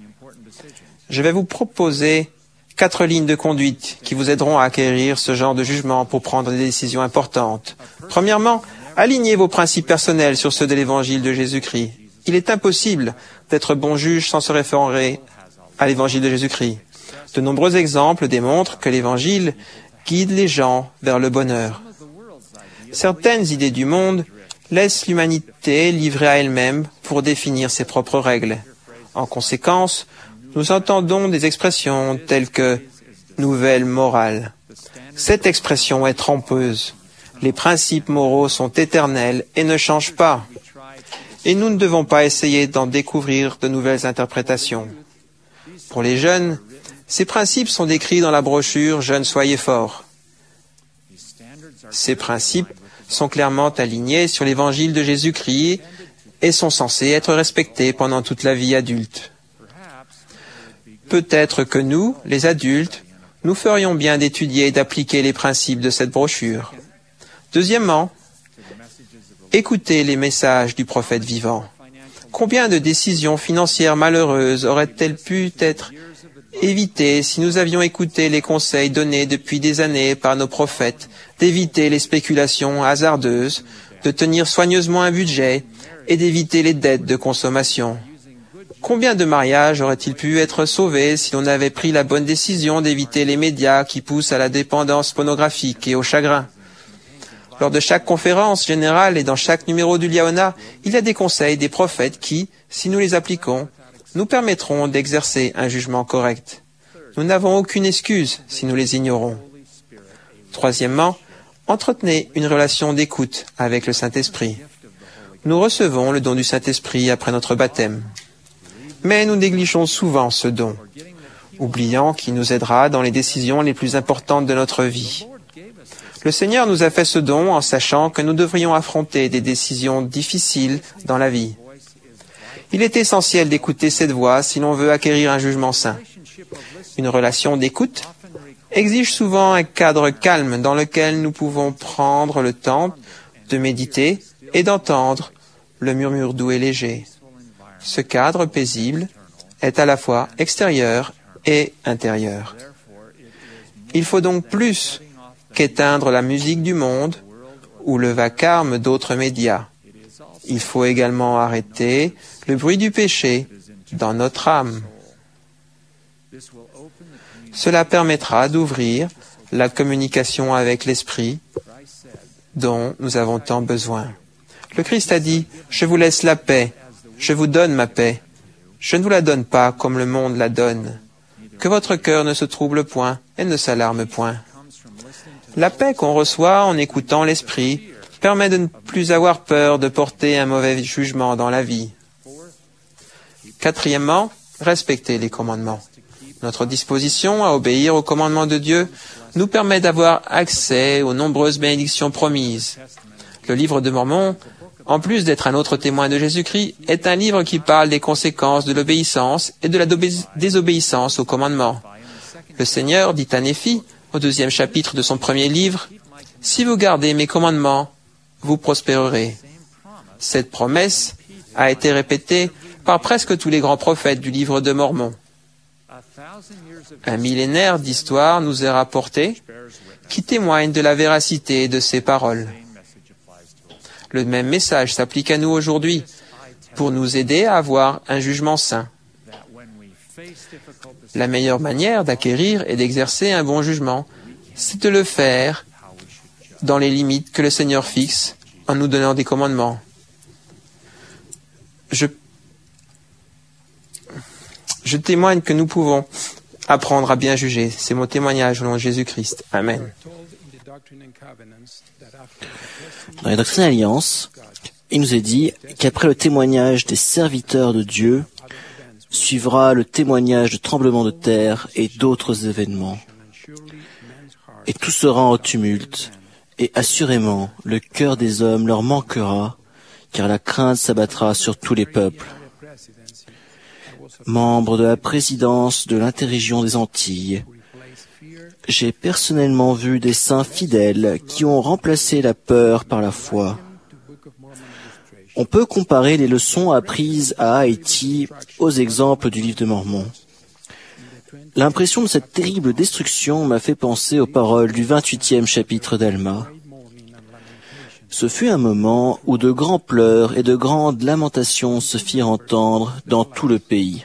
Je vais vous proposer quatre lignes de conduite qui vous aideront à acquérir ce genre de jugement pour prendre des décisions importantes. Premièrement, alignez vos principes personnels sur ceux de l'Évangile de Jésus-Christ. Il est impossible d'être bon juge sans se référer à l'Évangile de Jésus-Christ. De nombreux exemples démontrent que l'Évangile guide les gens vers le bonheur. Certaines idées du monde laissent l'humanité livrée à elle-même pour définir ses propres règles. En conséquence, nous entendons des expressions telles que « nouvelle morale ». Cette expression est trompeuse. Les principes moraux sont éternels et ne changent pas. Et nous ne devons pas essayer d'en découvrir de nouvelles interprétations. Pour les jeunes, ces principes sont décrits dans la brochure « Jeunes, soyez forts ». Ces principes sont clairement alignés sur l'Évangile de Jésus-Christ et sont censés être respectés pendant toute la vie adulte. Peut-être que nous, les adultes, nous ferions bien d'étudier et d'appliquer les principes de cette brochure. Deuxièmement, écoutez les messages du prophète vivant. Combien de décisions financières malheureuses auraient-elles pu être évitées si nous avions écouté les conseils donnés depuis des années par nos prophètes, d'éviter les spéculations hasardeuses, de tenir soigneusement un budget et d'éviter les dettes de consommation? Combien de mariages auraient-ils pu être sauvés si l'on avait pris la bonne décision d'éviter les médias qui poussent à la dépendance pornographique et au chagrin? Lors de chaque conférence générale et dans chaque numéro du Liaona, il y a des conseils des prophètes qui, si nous les appliquons, nous permettront d'exercer un jugement correct. Nous n'avons aucune excuse si nous les ignorons. Troisièmement, entretenez une relation d'écoute avec le Saint-Esprit. Nous recevons le don du Saint-Esprit après notre baptême. Mais nous négligeons souvent ce don, oubliant qu'il nous aidera dans les décisions les plus importantes de notre vie. Le Seigneur nous a fait ce don en sachant que nous devrions affronter des décisions difficiles dans la vie. Il est essentiel d'écouter cette voix si l'on veut acquérir un jugement sain. Une relation d'écoute exige souvent un cadre calme dans lequel nous pouvons prendre le temps de méditer et d'entendre le murmure doux et léger. Ce cadre paisible est à la fois extérieur et intérieur. Il faut donc plus qu'éteindre la musique du monde ou le vacarme d'autres médias. Il faut également arrêter le bruit du péché dans notre âme. Cela permettra d'ouvrir la communication avec l'Esprit dont nous avons tant besoin. Le Christ a dit « Je vous laisse la paix, je vous donne ma paix. Je ne vous la donne pas comme le monde la donne. Que votre cœur ne se trouble point et ne s'alarme point. » La paix qu'on reçoit en écoutant l'Esprit permet de ne plus avoir peur de porter un mauvais jugement dans la vie. Quatrièmement, respecter les commandements. Notre disposition à obéir aux commandements de Dieu nous permet d'avoir accès aux nombreuses bénédictions promises. Le livre de Mormon, en plus d'être un autre témoin de Jésus-Christ, est un livre qui parle des conséquences de l'obéissance et de la désobéissance aux commandements. Le Seigneur dit à Néphi, au deuxième chapitre de son premier livre, « Si vous gardez mes commandements, vous prospérerez. » Cette promesse a été répétée par presque tous les grands prophètes du livre de Mormon. Un millénaire d'histoire nous est rapporté qui témoigne de la véracité de ces paroles. Le même message s'applique à nous aujourd'hui pour nous aider à avoir un jugement sain. La meilleure manière d'acquérir et d'exercer un bon jugement, c'est de le faire dans les limites que le Seigneur fixe en nous donnant des commandements. Je, je témoigne que nous pouvons apprendre à bien juger. C'est mon témoignage au nom de Jésus-Christ. Amen. Dans la Doctrine et Alliance, il nous est dit qu'après le témoignage des serviteurs de Dieu, suivra le témoignage de tremblements de terre et d'autres événements. Et tout sera en tumulte, et assurément le cœur des hommes leur manquera, car la crainte s'abattra sur tous les peuples. Membre de la présidence de l'interrégion des Antilles, j'ai personnellement vu des saints fidèles qui ont remplacé la peur par la foi. On peut comparer les leçons apprises à Haïti aux exemples du livre de Mormon. L'impression de cette terrible destruction m'a fait penser aux paroles du vingt-huitième chapitre d'Alma. Ce fut un moment où de grands pleurs et de grandes lamentations se firent entendre dans tout le pays.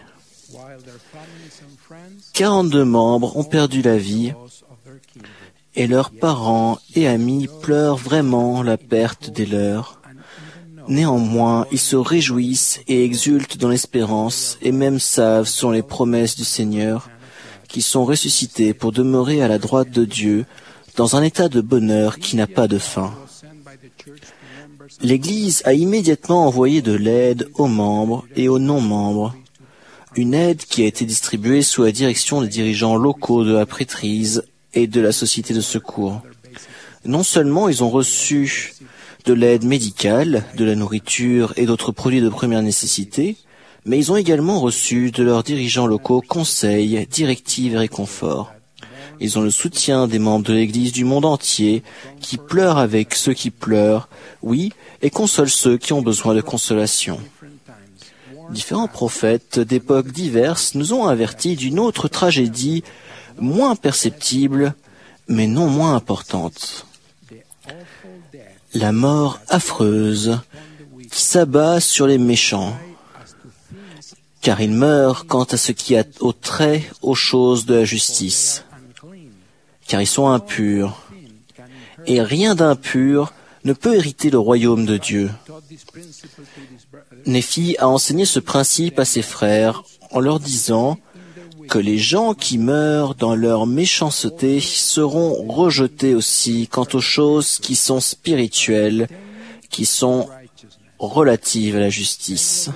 quarante-deux membres ont perdu la vie et leurs parents et amis pleurent vraiment la perte des leurs. Néanmoins, ils se réjouissent et exultent dans l'espérance et même savent selon les promesses du Seigneur qu'ils sont ressuscités pour demeurer à la droite de Dieu dans un état de bonheur qui n'a pas de fin. L'Église a immédiatement envoyé de l'aide aux membres et aux non-membres, une aide qui a été distribuée sous la direction des dirigeants locaux de la prêtrise et de la société de secours. Non seulement ils ont reçu de l'aide médicale, de la nourriture et d'autres produits de première nécessité, mais ils ont également reçu de leurs dirigeants locaux conseils, directives et réconforts. Ils ont le soutien des membres de l'Église du monde entier qui pleurent avec ceux qui pleurent, oui, et consolent ceux qui ont besoin de consolation. Différents prophètes d'époques diverses nous ont avertis d'une autre tragédie moins perceptible, mais non moins importante. La mort affreuse qui s'abat sur les méchants, car ils meurent quant à ce qui a au trait aux choses de la justice, car ils sont impurs, et rien d'impur ne peut hériter le royaume de Dieu. Néphi a enseigné ce principe à ses frères en leur disant que les gens qui meurent dans leur méchanceté seront rejetés aussi quant aux choses qui sont spirituelles, qui sont relatives à la justice.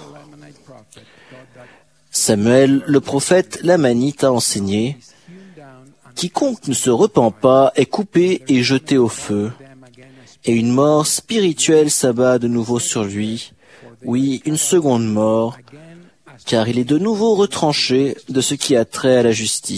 Samuel, le prophète lamanite, a enseigné « Quiconque ne se repent pas est coupé et jeté au feu, et une mort spirituelle s'abat de nouveau sur lui, oui, une seconde mort, car il est de nouveau retranché de ce qui a trait à la justice. »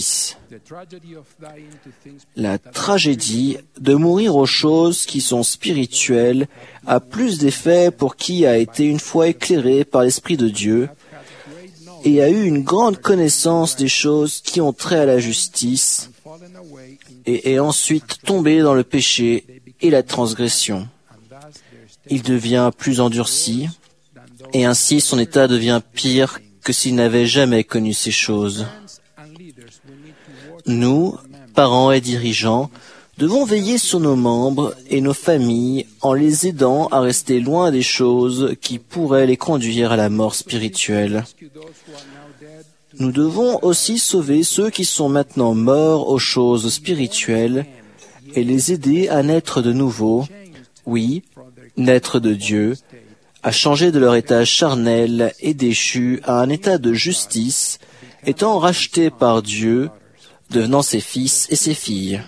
La tragédie de mourir aux choses qui sont spirituelles a plus d'effet pour qui a été une fois éclairé par l'Esprit de Dieu et a eu une grande connaissance des choses qui ont trait à la justice et est ensuite tombé dans le péché et la transgression. Il devient plus endurci et ainsi son état devient pire que s'il n'avait jamais connu ces choses. Nous, parents et dirigeants, devons veiller sur nos membres et nos familles en les aidant à rester loin des choses qui pourraient les conduire à la mort spirituelle. Nous devons aussi sauver ceux qui sont maintenant morts aux choses spirituelles et les aider à naître de nouveau, oui, naître de Dieu, à changer de leur état charnel et déchu à un état de justice, étant rachetés par Dieu, devenant ses fils et ses filles.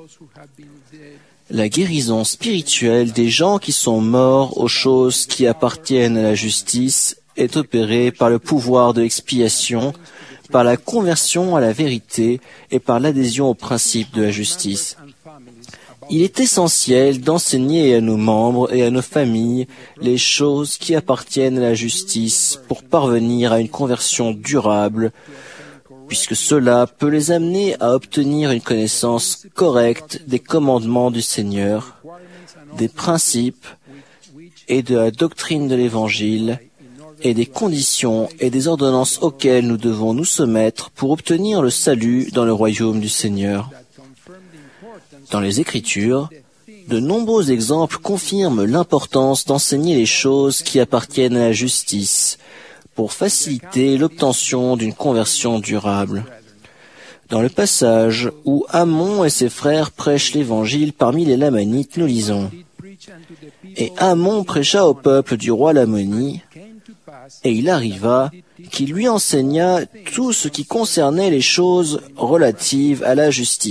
La guérison spirituelle des gens qui sont morts aux choses qui appartiennent à la justice est opérée par le pouvoir de l'expiation, par la conversion à la vérité et par l'adhésion au principe de la justice. Il est essentiel d'enseigner à nos membres et à nos familles les choses qui appartiennent à la justice pour parvenir à une conversion durable, puisque cela peut les amener à obtenir une connaissance correcte des commandements du Seigneur, des principes et de la doctrine de l'Évangile, et des conditions et des ordonnances auxquelles nous devons nous soumettre pour obtenir le salut dans le royaume du Seigneur. Dans les Écritures, de nombreux exemples confirment l'importance d'enseigner les choses qui appartiennent à la justice pour faciliter l'obtention d'une conversion durable. Dans le passage où Amon et ses frères prêchent l'Évangile parmi les Lamanites, nous lisons « Et Amon prêcha au peuple du roi Lamoni, et il arriva qu'il lui enseigna tout ce qui concernait les choses relatives à la justice. »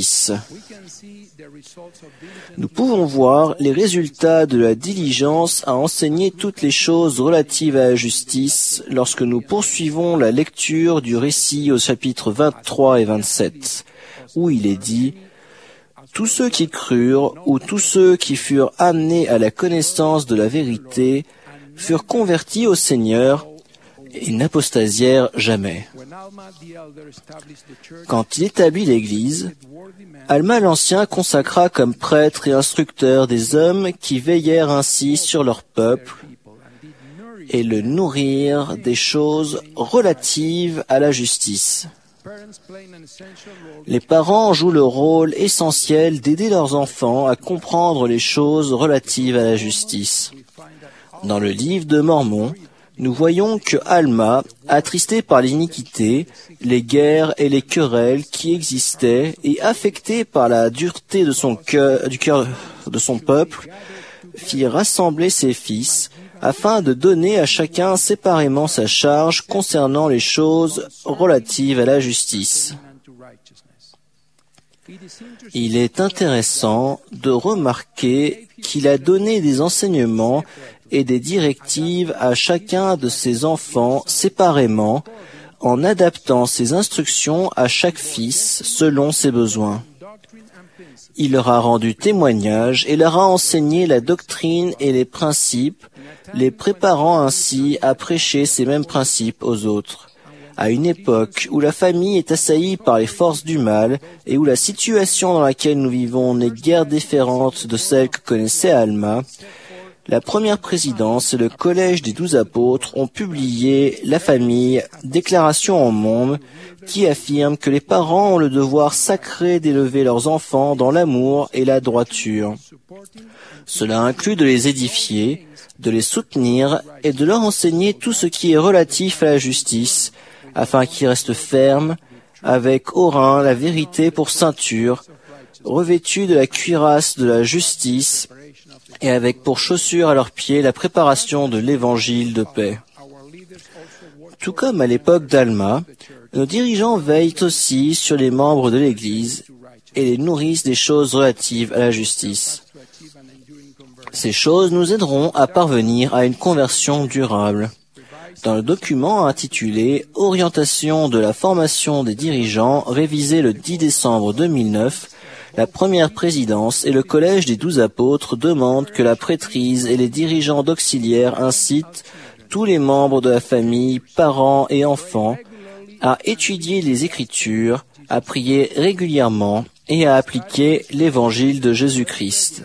Nous pouvons voir les résultats de la diligence à enseigner toutes les choses relatives à la justice lorsque nous poursuivons la lecture du récit au chapitre vingt-trois et vingt-sept, où il est dit « Tous ceux qui crurent ou tous ceux qui furent amenés à la connaissance de la vérité furent convertis au Seigneur et n'apostasièrent jamais. » Quand il établit l'Église, Alma l'Ancien consacra comme prêtre et instructeur des hommes qui veillèrent ainsi sur leur peuple et le nourrirent des choses relatives à la justice. Les parents jouent le rôle essentiel d'aider leurs enfants à comprendre les choses relatives à la justice. Dans le livre de Mormon, nous voyons que Alma, attristé par l'iniquité, les guerres et les querelles qui existaient et affecté par la dureté de son cœur, du cœur de son peuple, fit rassembler ses fils afin de donner à chacun séparément sa charge concernant les choses relatives à la justice. Il est intéressant de remarquer qu'il a donné des enseignements et des directives à chacun de ses enfants séparément, en adaptant ses instructions à chaque fils selon ses besoins. Il leur a rendu témoignage et leur a enseigné la doctrine et les principes, les préparant ainsi à prêcher ces mêmes principes aux autres. À une époque où la famille est assaillie par les forces du mal et où la situation dans laquelle nous vivons n'est guère différente de celle que connaissait Alma, la première présidence et le collège des douze apôtres ont publié La famille, déclaration au monde, qui affirme que les parents ont le devoir sacré d'élever leurs enfants dans l'amour et la droiture. Cela inclut de les édifier, de les soutenir et de leur enseigner tout ce qui est relatif à la justice, afin qu'ils restent fermes, avec au rein la vérité pour ceinture, revêtus de la cuirasse de la justice, et avec pour chaussure à leurs pieds la préparation de l'évangile de paix. Tout comme à l'époque d'Alma, nos dirigeants veillent aussi sur les membres de l'Église et les nourrissent des choses relatives à la justice. Ces choses nous aideront à parvenir à une conversion durable. Dans le document intitulé « Orientation de la formation des dirigeants » révisé le dix décembre deux mille neuf, la première présidence et le collège des douze apôtres demandent que la prêtrise et les dirigeants d'auxiliaires incitent tous les membres de la famille, parents et enfants à étudier les Écritures, à prier régulièrement et à appliquer l'Évangile de Jésus-Christ.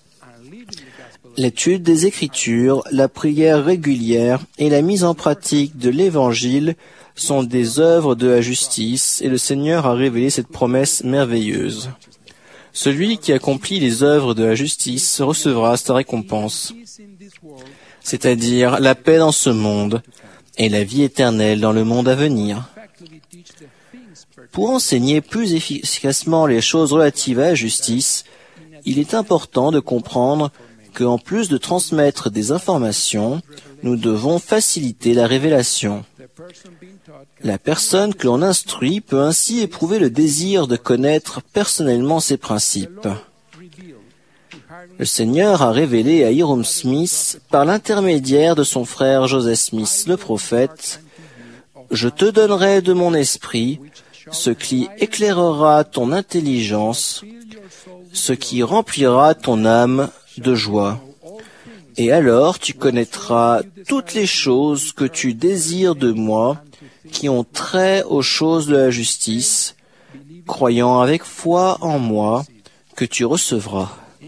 L'étude des Écritures, la prière régulière et la mise en pratique de l'Évangile sont des œuvres de la justice et le Seigneur a révélé cette promesse merveilleuse. Celui qui accomplit les œuvres de la justice recevra sa récompense, c'est-à-dire la paix dans ce monde et la vie éternelle dans le monde à venir. Pour enseigner plus efficacement les choses relatives à la justice, il est important de comprendre qu'en plus de transmettre des informations, nous devons faciliter la révélation. La personne que l'on instruit peut ainsi éprouver le désir de connaître personnellement ses principes. Le Seigneur a révélé à Hyrum Smith, par l'intermédiaire de son frère Joseph Smith, le prophète, « Je te donnerai de mon esprit ce qui éclairera ton intelligence, ce qui remplira ton âme de joie. Et alors tu connaîtras toutes les choses que tu désires de moi, qui ont trait aux choses de la justice, croyant avec foi en moi, que tu recevras. »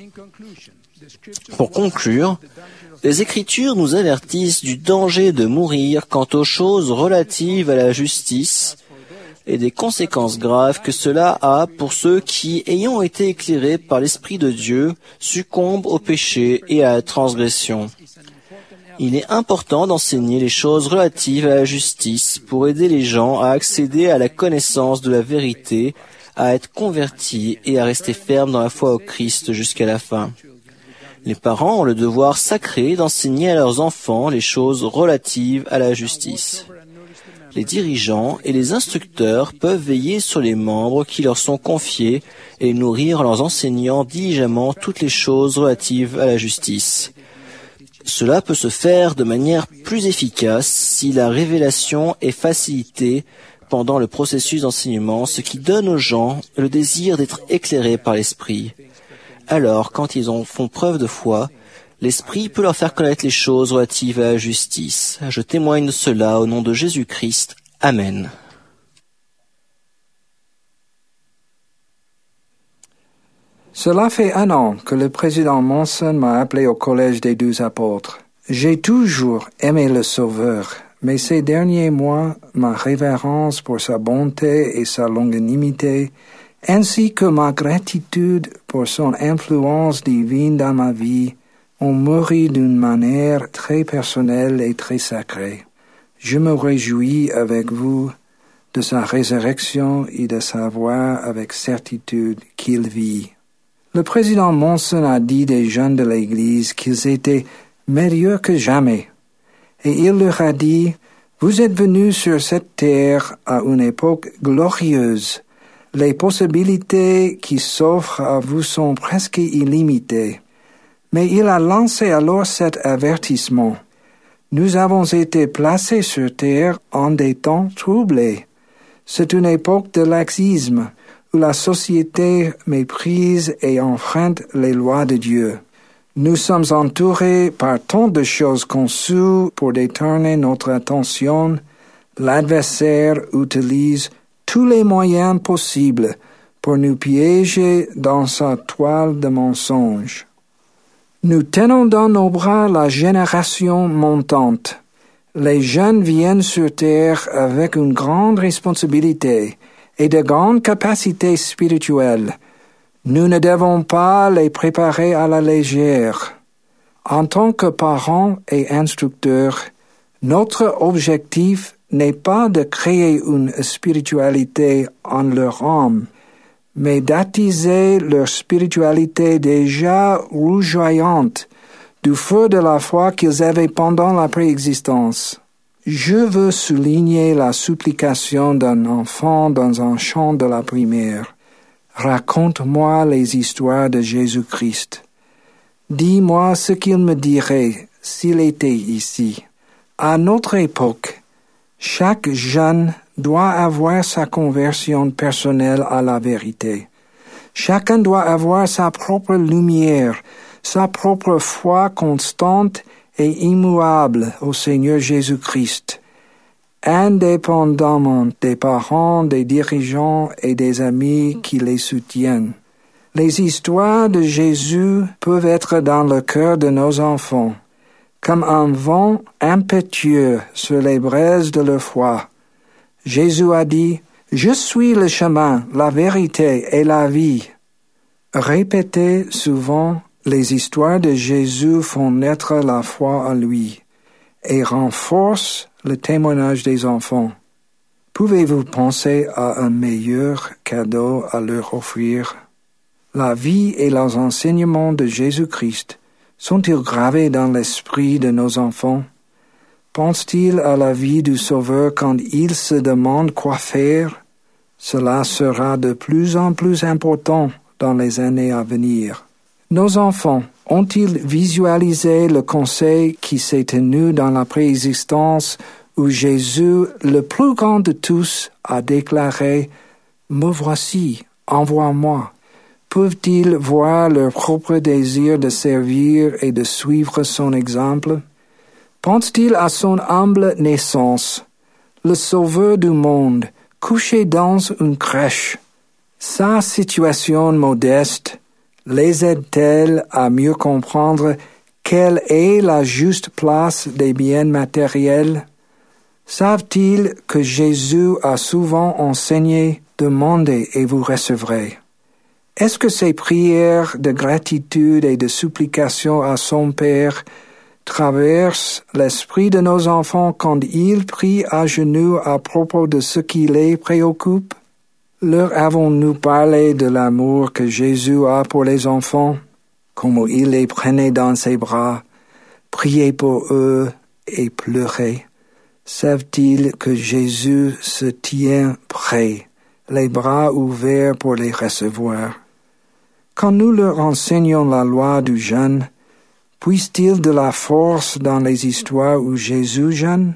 Pour conclure, les Écritures nous avertissent du danger de mourir quant aux choses relatives à la justice et des conséquences graves que cela a pour ceux qui, ayant été éclairés par l'Esprit de Dieu, succombent au péché et à la transgression. Il est important d'enseigner les choses relatives à la justice pour aider les gens à accéder à la connaissance de la vérité, à être convertis et à rester fermes dans la foi au Christ jusqu'à la fin. Les parents ont le devoir sacré d'enseigner à leurs enfants les choses relatives à la justice. Les dirigeants et les instructeurs peuvent veiller sur les membres qui leur sont confiés et nourrir en leur enseignant diligemment toutes les choses relatives à la justice. Cela peut se faire de manière plus efficace si la révélation est facilitée pendant le processus d'enseignement, ce qui donne aux gens le désir d'être éclairés par l'Esprit. Alors, quand ils en font preuve de foi, l'Esprit peut leur faire connaître les choses relatives à la justice. Je témoigne de cela au nom de Jésus-Christ. Amen. Cela fait un an que le président Monson m'a appelé au Collège des Douze Apôtres. J'ai toujours aimé le Sauveur, mais ces derniers mois, ma révérence pour sa bonté et sa longanimité, ainsi que ma gratitude pour son influence divine dans ma vie, ont mûri d'une manière très personnelle et très sacrée. Je me réjouis avec vous de sa résurrection et de savoir avec certitude qu'il vit. Le président Monson a dit des jeunes de l'Église qu'ils étaient meilleurs que jamais, et il leur a dit « Vous êtes venus sur cette terre à une époque glorieuse. Les possibilités qui s'offrent à vous sont presque illimitées. » Mais il a lancé alors cet avertissement. Nous avons été placés sur terre en des temps troublés. C'est une époque de laxisme, où la société méprise et enfreint les lois de Dieu. Nous sommes entourés par tant de choses conçues pour détourner notre attention. L'adversaire utilise tous les moyens possibles pour nous piéger dans sa toile de mensonges. Nous tenons dans nos bras la génération montante. Les jeunes viennent sur terre avec une grande responsabilité et de grandes capacités spirituelles. Nous ne devons pas les préparer à la légère. En tant que parents et instructeurs, notre objectif n'est pas de créer une spiritualité en leur âme, mais d'attiser leur spiritualité déjà rougeoyante du feu de la foi qu'ils avaient pendant la préexistence. Je veux souligner la supplication d'un enfant dans un chant de la primaire. Raconte-moi les histoires de Jésus-Christ. Dis-moi ce qu'il me dirait s'il était ici. À notre époque, chaque jeune doit avoir sa conversion personnelle à la vérité. Chacun doit avoir sa propre lumière, sa propre foi constante et immuable au Seigneur Jésus-Christ, indépendamment des parents, des dirigeants et des amis qui les soutiennent. Les histoires de Jésus peuvent être dans le cœur de nos enfants, comme un vent impétueux sur les braises de leur foi. Jésus a dit, « Je suis le chemin, la vérité et la vie. » Répétez souvent, les histoires de Jésus font naître la foi en lui et renforcent le témoignage des enfants. Pouvez-vous penser à un meilleur cadeau à leur offrir? La vie et les enseignements de Jésus-Christ sont-ils gravés dans l'esprit de nos enfants? Pensent-ils à la vie du Sauveur quand ils se demandent quoi faire? Cela sera de plus en plus important dans les années à venir. Nos enfants ont-ils visualisé le conseil qui s'est tenu dans la préexistence où Jésus, le plus grand de tous, a déclaré « Me voici, envoie-moi ». Peuvent-ils voir leur propre désir de servir et de suivre son exemple? Pensent-ils à son humble naissance, le Sauveur du monde, couché dans une crèche? Sa situation modeste les aide-t-elle à mieux comprendre quelle est la juste place des biens matériels? Savent-ils que Jésus a souvent enseigné « Demandez et vous recevrez ». Est-ce que ces prières de gratitude et de supplication à son Père traversent l'esprit de nos enfants quand ils prient à genoux à propos de ce qui les préoccupe? Leur avons-nous parlé de l'amour que Jésus a pour les enfants, comment il les prenait dans ses bras, priait pour eux et pleurait? Savent-ils que Jésus se tient prêt, les bras ouverts pour les recevoir? Quand nous leur enseignons la loi du jeûne, puissent-ils de la force dans les histoires où Jésus jeûne?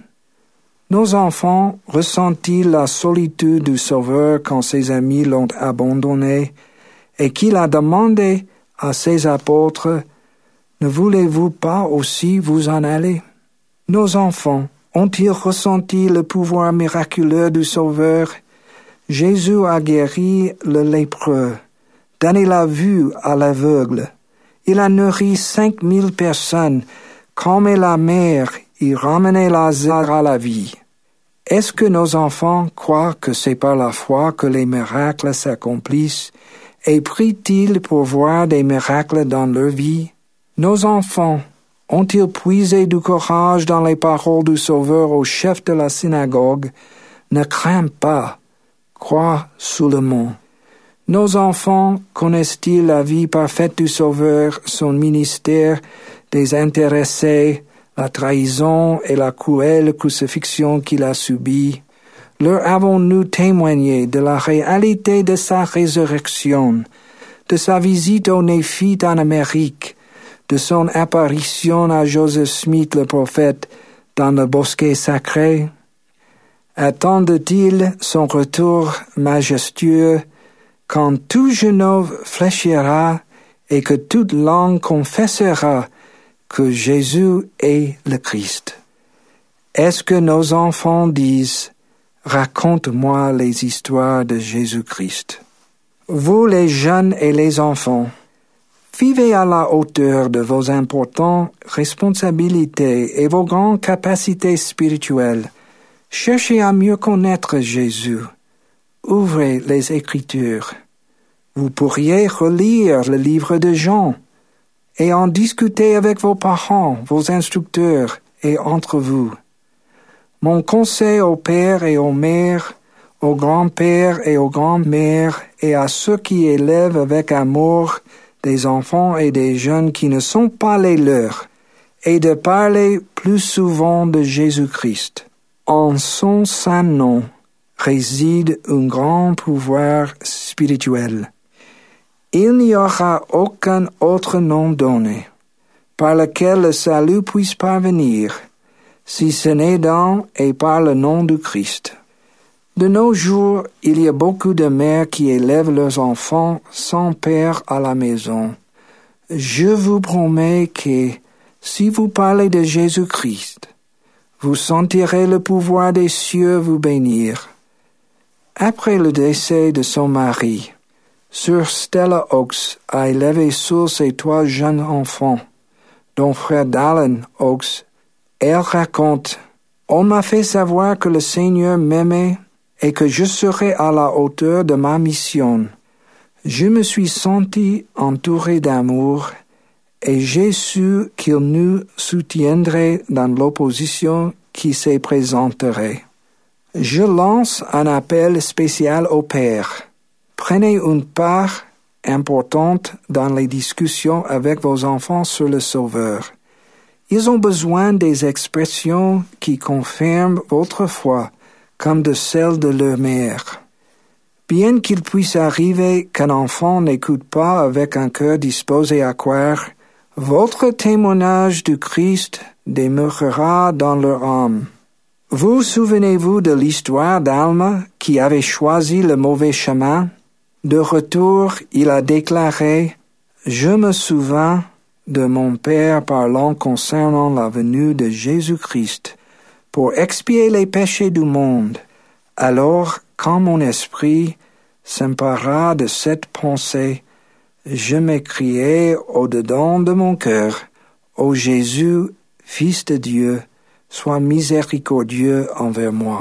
Nos enfants ressentent-ils la solitude du Sauveur quand ses amis l'ont abandonné et qu'il a demandé à ses apôtres « Ne voulez-vous pas aussi vous en aller ?» Nos enfants ont-ils ressenti le pouvoir miraculeux du Sauveur? Jésus a guéri le lépreux, donné la vue à l'aveugle. Il a nourri cinq mille personnes, calmé la mer et ramené Lazare à la vie. Est-ce que nos enfants croient que c'est par la foi que les miracles s'accomplissent et prient-ils pour voir des miracles dans leur vie? Nos enfants ont-ils puisé du courage dans les paroles du Sauveur au chef de la synagogue? Ne crains pas, crois seulement. Nos enfants connaissent-ils la vie parfaite du Sauveur, son ministère désintéressé, la trahison et la cruelle crucifixion qu'il a subie? Leur avons-nous témoigné de la réalité de sa résurrection, de sa visite aux Néphites en Amérique, de son apparition à Joseph Smith le prophète dans le bosquet sacré? Attendent-ils son retour majestueux quand tout genou fléchira et que toute langue confessera que Jésus est le Christ? Est-ce que nos enfants disent « Raconte-moi les histoires de Jésus-Christ » Vous les jeunes et les enfants, vivez à la hauteur de vos importantes responsabilités et vos grandes capacités spirituelles. Cherchez à mieux connaître Jésus. Ouvrez les Écritures. Vous pourriez relire le livre de Jean et en discuter avec vos parents, vos instructeurs et entre vous. Mon conseil aux pères et aux mères, aux grands-pères et aux grands-mères et à ceux qui élèvent avec amour des enfants et des jeunes qui ne sont pas les leurs, est de parler plus souvent de Jésus-Christ. En son saint nom réside un grand pouvoir spirituel. Il n'y aura aucun autre nom donné par lequel le salut puisse parvenir, si ce n'est dans et par le nom du Christ. De nos jours, il y a beaucoup de mères qui élèvent leurs enfants sans père à la maison. Je vous promets que, si vous parlez de Jésus-Christ, vous sentirez le pouvoir des cieux vous bénir. Après le décès de son mari, Sœur Stella Oakes a élevé seuls ses trois jeunes enfants, dont frère Dallin Oakes. Elle raconte « On m'a fait savoir que le Seigneur m'aimait et que je serais à la hauteur de ma mission. Je me suis senti entouré d'amour et j'ai su qu'il nous soutiendrait dans l'opposition qui se présenterait. Je lance un appel spécial aux pères. Prenez une part importante dans les discussions avec vos enfants sur le Sauveur. Ils ont besoin des expressions qui confirment votre foi, comme de celles de leur mère. Bien qu'il puisse arriver qu'un enfant n'écoute pas avec un cœur disposé à croire, votre témoignage du Christ demeurera dans leur âme. Vous souvenez-vous de l'histoire d'Alma qui avait choisi le mauvais chemin? De retour, il a déclaré « Je me souviens de mon Père parlant concernant la venue de Jésus-Christ pour expier les péchés du monde. Alors, quand mon esprit s'empara de cette pensée, je m'écriai au-dedans de mon cœur, ô Jésus, Fils de Dieu, sois miséricordieux envers moi. »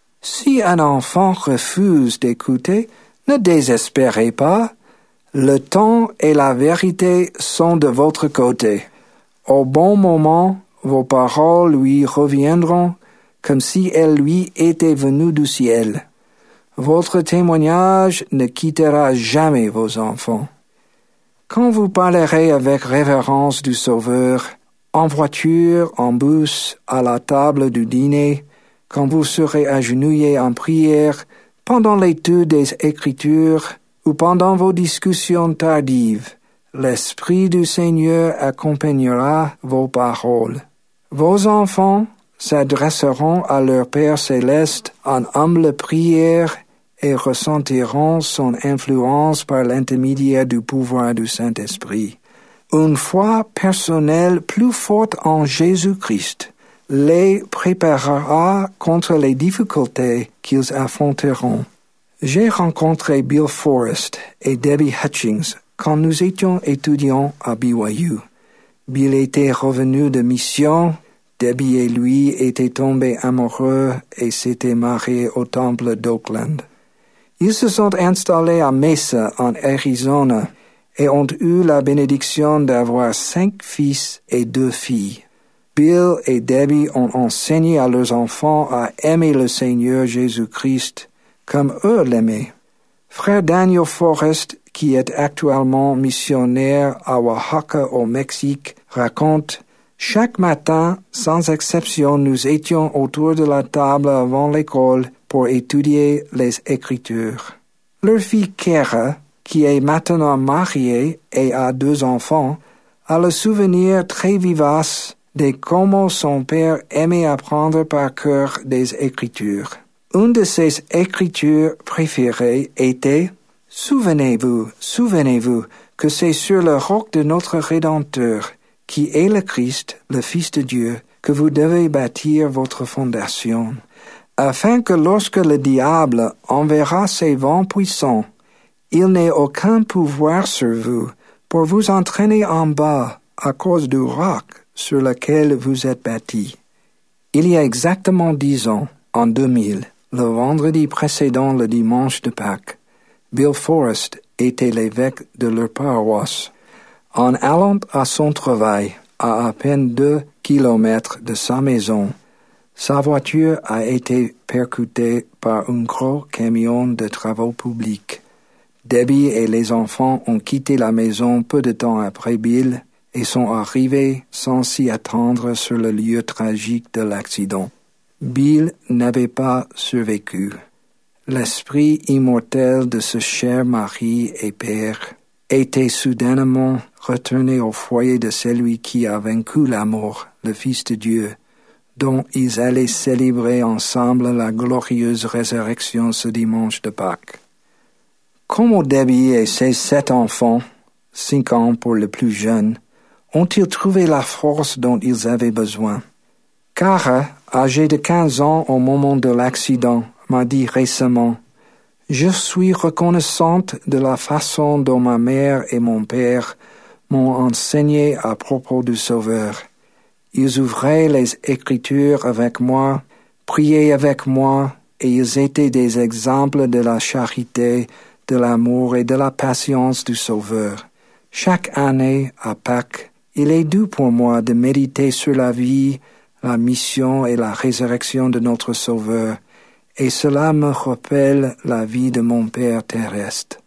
Si un enfant refuse d'écouter, ne désespérez pas. Le temps et la vérité sont de votre côté. Au bon moment, vos paroles lui reviendront comme si elles lui étaient venues du ciel. Votre témoignage ne quittera jamais vos enfants. Quand vous parlerez avec révérence du Sauveur, en voiture, en bus, à la table du dîner, quand vous serez agenouillés en prière, pendant l'étude des Écritures ou pendant vos discussions tardives, l'Esprit du Seigneur accompagnera vos paroles. Vos enfants s'adresseront à leur Père céleste en humble prière et ressentiront son influence par l'intermédiaire du pouvoir du Saint-Esprit. Une foi personnelle plus forte en Jésus-Christ les préparera contre les difficultés qu'ils affronteront. J'ai rencontré Bill Forrest et Debbie Hutchings quand nous étions étudiants à B Y U. Bill était revenu de mission, Debbie et lui étaient tombés amoureux et s'étaient mariés au temple d'Oakland. Ils se sont installés à Mesa, en Arizona, et ont eu la bénédiction d'avoir cinq fils et deux filles. Bill et Debbie ont enseigné à leurs enfants à aimer le Seigneur Jésus-Christ comme eux l'aimaient. Frère Daniel Forrest, qui est actuellement missionnaire à Oaxaca au Mexique, raconte « Chaque matin, sans exception, nous étions autour de la table avant l'école pour étudier les Écritures. Leur fille Kara, qui est maintenant mariée et a deux enfants, a le souvenir très vivace de comment son père aimait apprendre par cœur des Écritures. Une de ses Écritures préférées était « Souvenez-vous, souvenez-vous que c'est sur le roc de notre Rédempteur, qui est le Christ, le Fils de Dieu, que vous devez bâtir votre fondation, afin que lorsque le diable enverra ses vents puissants, il n'ait aucun pouvoir sur vous pour vous entraîner en bas à cause du roc sur lequel vous êtes bâtis. » Il y a exactement dix ans, en deux mille, le vendredi précédent le dimanche de Pâques, Bill Forrest était l'évêque de leur paroisse. En allant à son travail, à à peine deux kilomètres de sa maison, sa voiture a été percutée par un gros camion de travaux publics. Debbie et les enfants ont quitté la maison peu de temps après Bill et sont arrivés sans s'y attendre sur le lieu tragique de l'accident. Bill n'avait pas survécu. L'esprit immortel de ce cher mari et père était soudainement retourné au foyer de celui qui a vaincu la mort, le Fils de Dieu, dont ils allaient célébrer ensemble la glorieuse résurrection ce dimanche de Pâques. Comment Debbie et ses sept enfants, cinq ans pour le plus jeune, ont-ils trouvé la force dont ils avaient besoin? Cara, âgée de quinze ans au moment de l'accident, m'a dit récemment « Je suis reconnaissante de la façon dont ma mère et mon père m'ont enseigné à propos du Sauveur. Ils ouvraient les Écritures avec moi, priaient avec moi, et ils étaient des exemples de la charité, de l'amour et de la patience du Sauveur. Chaque année, à Pâques, il est doux pour moi de méditer sur la vie, la mission et la résurrection de notre Sauveur, et cela me rappelle la vie de mon Père terrestre. »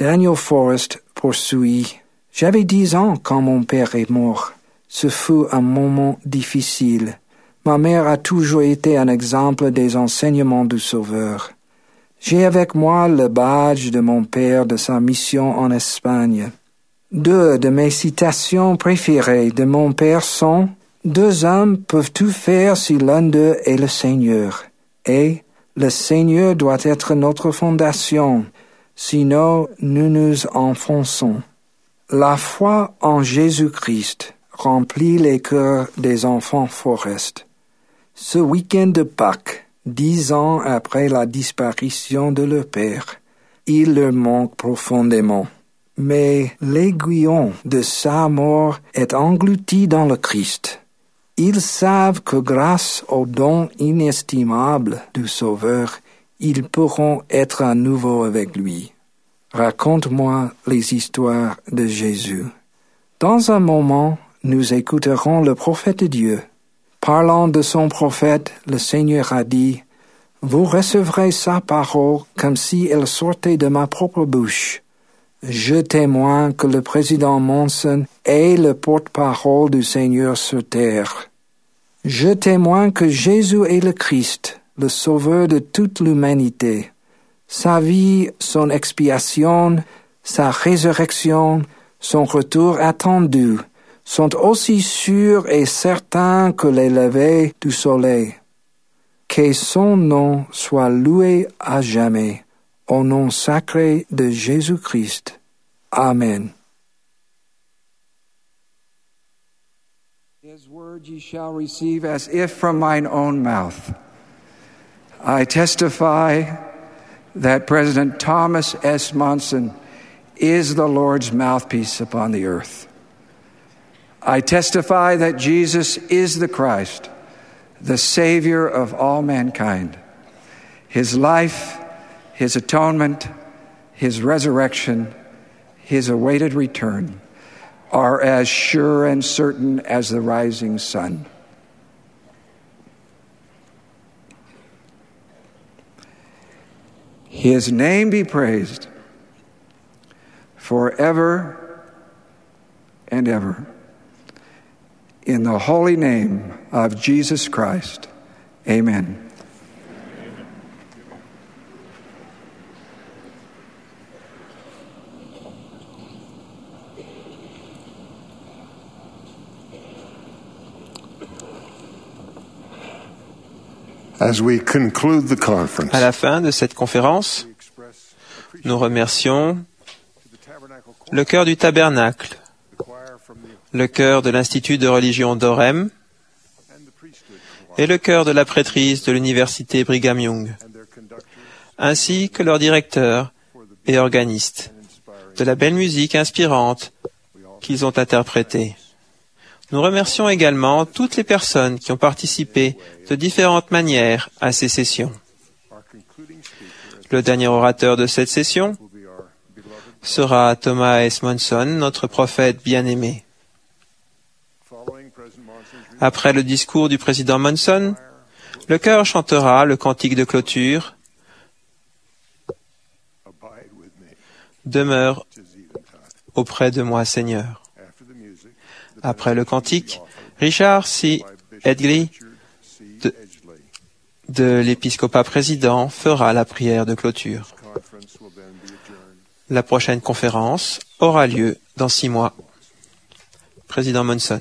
Daniel Forrest poursuit. J'avais dix ans quand mon père est mort. Ce fut un moment difficile. Ma mère a toujours été un exemple des enseignements du Sauveur. J'ai avec moi le badge de mon père de sa mission en Espagne. Deux de mes citations préférées de mon père sont « Deux hommes peuvent tout faire si l'un d'eux est le Seigneur. » Et « Le Seigneur doit être notre fondation, sinon nous nous enfonçons. » La foi en Jésus-Christ remplit les cœurs des enfants Forrest. Ce week-end de Pâques, dix ans après la disparition de leur père, il leur manque profondément. Mais l'aiguillon de sa mort est englouti dans le Christ. Ils savent que grâce au don inestimable du Sauveur, ils pourront être à nouveau avec lui. Raconte-moi les histoires de Jésus. Dans un moment, nous écouterons le prophète de Dieu. Parlant de son prophète, le Seigneur a dit, « Vous recevrez sa parole comme si elle sortait de ma propre bouche. » Je témoigne que le président Monson est le porte-parole du Seigneur sur terre. Je témoigne que Jésus est le Christ, le Sauveur de toute l'humanité. Sa vie, son expiation, sa résurrection, son retour attendu, sont aussi sûrs et certains que les levées du soleil. Que son nom soit loué à jamais, au nom sacré de Jésus-Christ. Amen. His word ye shall receive as if from mine own mouth. I testify that President Thomas S. Monson is the Lord's mouthpiece upon the earth. I testify that Jesus is the Christ, the Savior of all mankind. His life, His atonement, His resurrection, His awaited return are as sure and certain as the rising sun. His name be praised forever and ever. In the holy name of Jesus Christ. Amen. As we conclude the conference, À la fin de cette conférence, nous remercions le chœur du Tabernacle, le chœur de l'Institut de religion d'Orem et le chœur de la prêtrise de l'Université Brigham Young, ainsi que leur directeur et organiste, de la belle musique inspirante qu'ils ont interprétée. Nous remercions également toutes les personnes qui ont participé de différentes manières à ces sessions. Le dernier orateur de cette session sera Thomas S. Monson, notre prophète bien-aimé. Après le discours du président Monson, le chœur chantera le cantique de clôture « Demeure auprès de moi, Seigneur ». Après le cantique, Richard C. Edgley de, de l'épiscopat président fera la prière de clôture. La prochaine conférence aura lieu dans six mois. Président Monson.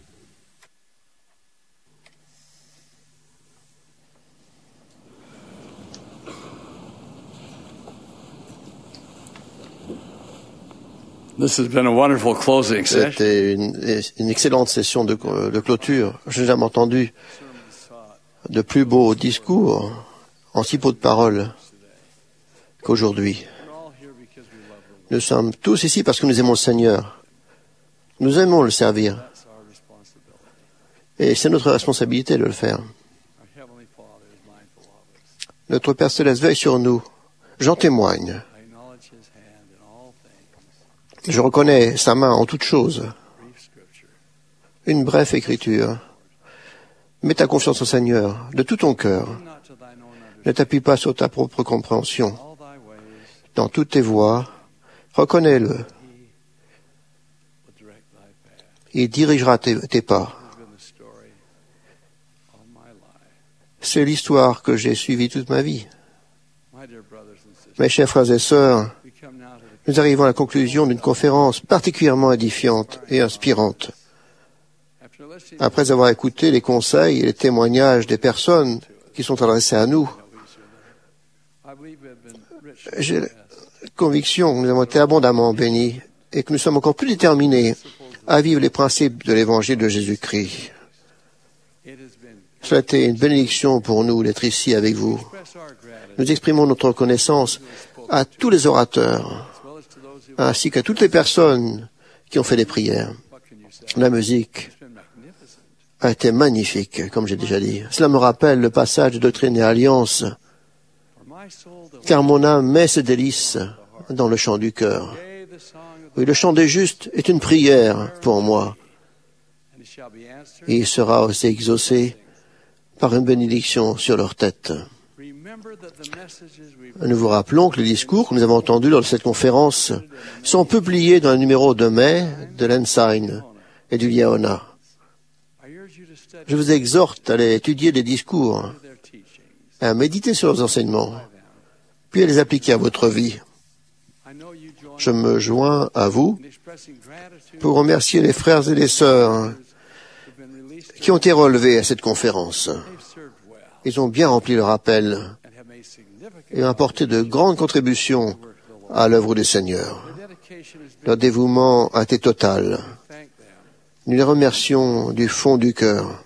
This has been a wonderful closing session. C'était une, une excellente session de, de clôture. Je n'ai jamais entendu de plus beaux discours en si peu de paroles qu'aujourd'hui. Nous sommes tous ici parce que nous aimons le Seigneur. Nous aimons le servir. Et c'est notre responsabilité de le faire. Notre Père Céleste veille sur nous. J'en témoigne. Je reconnais sa main en toutes choses. Une brève écriture. Mets ta confiance au Seigneur de tout ton cœur. Ne t'appuie pas sur ta propre compréhension. Dans toutes tes voies, Reconnais-le. Il dirigera tes, tes pas. C'est l'histoire que j'ai suivie toute ma vie. Mes chers frères et sœurs, nous arrivons à la conclusion d'une conférence particulièrement édifiante et inspirante. Après avoir écouté les conseils et les témoignages des personnes qui sont adressées à nous, j'ai la conviction que nous avons été abondamment bénis et que nous sommes encore plus déterminés à vivre les principes de l'Évangile de Jésus-Christ. Cela a été une bénédiction pour nous d'être ici avec vous. Nous exprimons notre reconnaissance à tous les orateurs, ainsi qu'à toutes les personnes qui ont fait des prières. La musique a été magnifique, comme j'ai déjà dit. Cela me rappelle le passage de Doctrine et Alliance, car mon âme met ses délices dans le chant du cœur. Oui, le chant des justes est une prière pour moi. Et il sera aussi exaucé par une bénédiction sur leur tête. Nous vous rappelons que les discours que nous avons entendus lors de cette conférence sont publiés dans le numéro de mai de l'Ensign et du Liaona. Je vous exhorte à aller étudier les discours, à méditer sur leurs enseignements, puis à les appliquer à votre vie. Je me joins à vous pour remercier les frères et les sœurs qui ont été relevés à cette conférence. Ils ont bien rempli leur appel et ont apporté de grandes contributions à l'œuvre du Seigneur. Leur dévouement a été total. Nous les remercions du fond du cœur.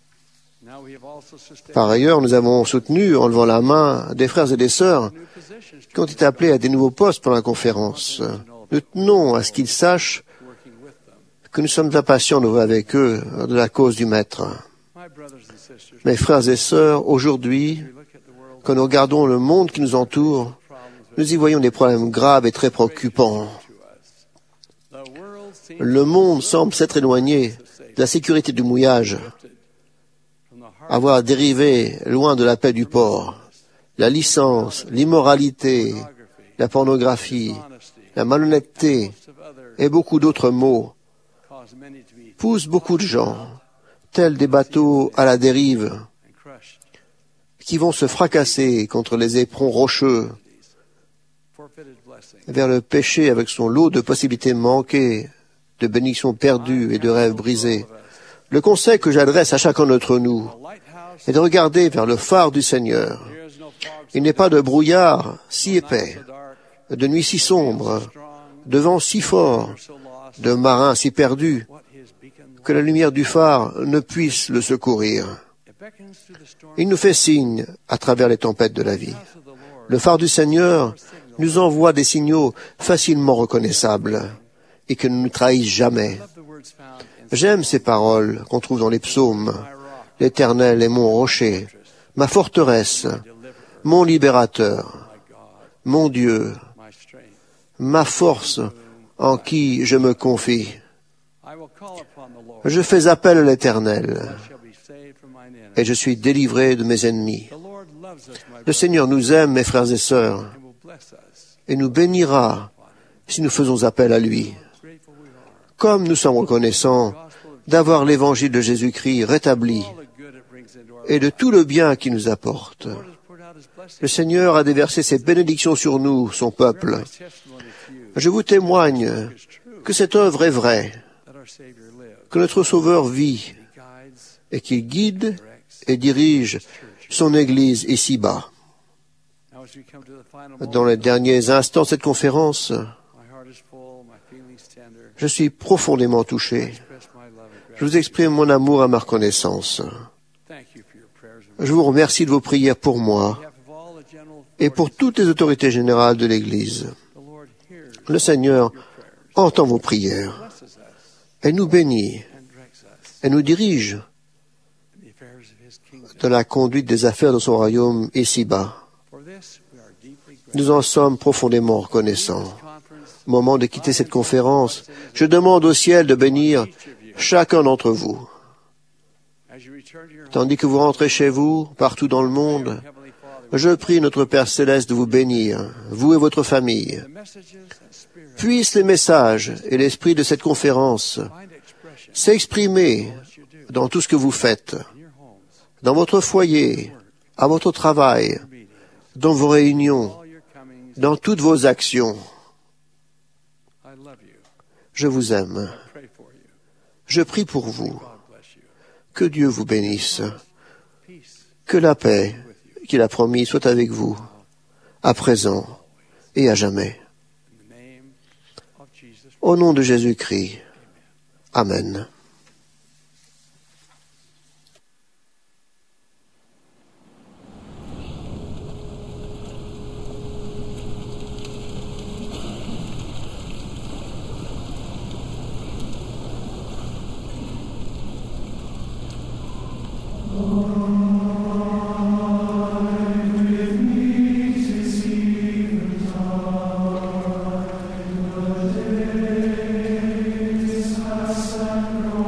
Par ailleurs, nous avons soutenu, en levant la main, des frères et des sœurs qui ont été appelés à des nouveaux postes pendant la conférence. Nous tenons à ce qu'ils sachent que nous sommes impatients de voir avec eux de la cause du Maître. Mes frères et sœurs, aujourd'hui, quand nous regardons le monde qui nous entoure, nous y voyons des problèmes graves et très préoccupants. Le monde semble s'être éloigné de la sécurité du mouillage, avoir dérivé loin de la paix du port. La licence, l'immoralité, la pornographie, la malhonnêteté et beaucoup d'autres maux poussent beaucoup de gens, tels des bateaux à la dérive, qui vont se fracasser contre les éperons rocheux, vers le péché avec son lot de possibilités manquées, de bénédictions perdues et de rêves brisés. Le conseil que j'adresse à chacun d'entre nous est de regarder vers le phare du Seigneur. Il n'est pas de brouillard si épais, de nuit si sombre, de vent si fort, de marin si perdu, que la lumière du phare ne puisse le secourir. Il nous fait signe à travers les tempêtes de la vie. Le phare du Seigneur nous envoie des signaux facilement reconnaissables et qui ne nous trahissent jamais. J'aime ces paroles qu'on trouve dans les psaumes. L'Éternel est mon rocher, ma forteresse, mon libérateur, mon Dieu, ma force en qui je me confie. Je fais appel à l'Éternel et je suis délivré de mes ennemis. Le Seigneur nous aime, mes frères et sœurs, et nous bénira si nous faisons appel à lui. Comme nous sommes reconnaissants d'avoir l'Évangile de Jésus-Christ rétabli et de tout le bien qu'il nous apporte. Le Seigneur a déversé ses bénédictions sur nous, son peuple. Je vous témoigne que cette œuvre est vraie, que notre Sauveur vit et qu'il guide et dirige son Église ici-bas. Dans les derniers instants de cette conférence, je suis profondément touché. Je vous exprime mon amour et ma reconnaissance. Je vous remercie de vos prières pour moi et pour toutes les autorités générales de l'Église. Le Seigneur entend vos prières et nous bénit et nous dirige dans la conduite des affaires de son royaume ici-bas. Nous en sommes profondément reconnaissants. Au moment de quitter cette conférence, je demande au ciel de bénir chacun d'entre vous. Tandis que vous rentrez chez vous, partout dans le monde, je prie notre Père Céleste de vous bénir, vous et votre famille. Puissent les messages et l'esprit de cette conférence s'exprimer dans tout ce que vous faites, dans votre foyer, à votre travail, dans vos réunions, dans toutes vos actions. Je vous aime. Je prie pour vous. Que Dieu vous bénisse. Que la paix qu'il a promise soit avec vous, à présent et à jamais. Au nom de Jésus-Christ. Amen. Thank you.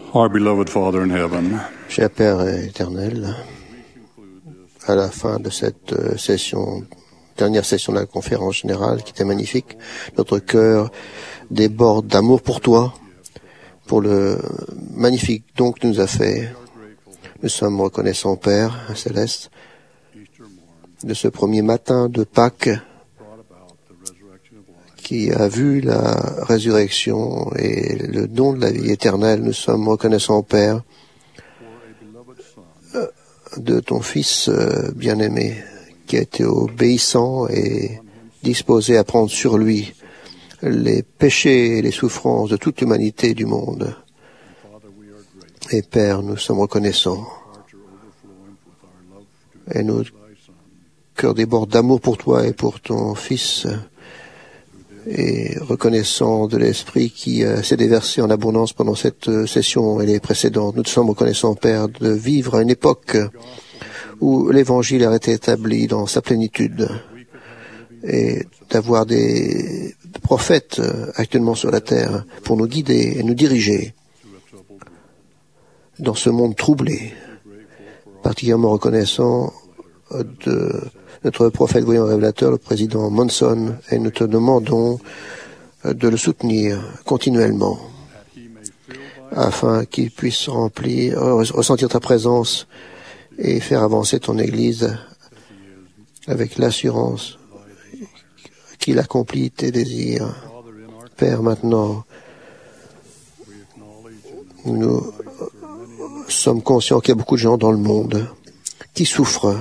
Our beloved Father in heaven, Cher Père éternel, à la fin de cette euh, session, dernière session de la conférence générale qui était magnifique, notre cœur déborde d'amour pour toi, pour le magnifique don que tu nous as fait. Nous sommes reconnaissants, Père céleste, de ce premier matin de Pâques qui a vu la résurrection et le don de la vie éternelle. Nous sommes reconnaissants, Père, de ton Fils bien-aimé qui a été obéissant et disposé à prendre sur lui les péchés et les souffrances de toute l'humanité du monde. Et Père, nous sommes reconnaissants. Et nos cœurs débordent d'amour pour toi et pour ton Fils, et reconnaissant de l'Esprit qui euh, s'est déversé en abondance pendant cette euh, session et les précédentes. Nous sommes reconnaissants, Père, de vivre à une époque où l'Évangile a été établi dans sa plénitude et d'avoir des prophètes euh, actuellement sur la terre pour nous guider et nous diriger dans ce monde troublé. Particulièrement reconnaissant de notre prophète voyant révélateur, le président Monson, et nous te demandons de le soutenir continuellement afin qu'il puisse remplir, ressentir ta présence et faire avancer ton Église avec l'assurance qu'il accomplit tes désirs. Père, maintenant, nous sommes conscients qu'il y a beaucoup de gens dans le monde qui souffrent,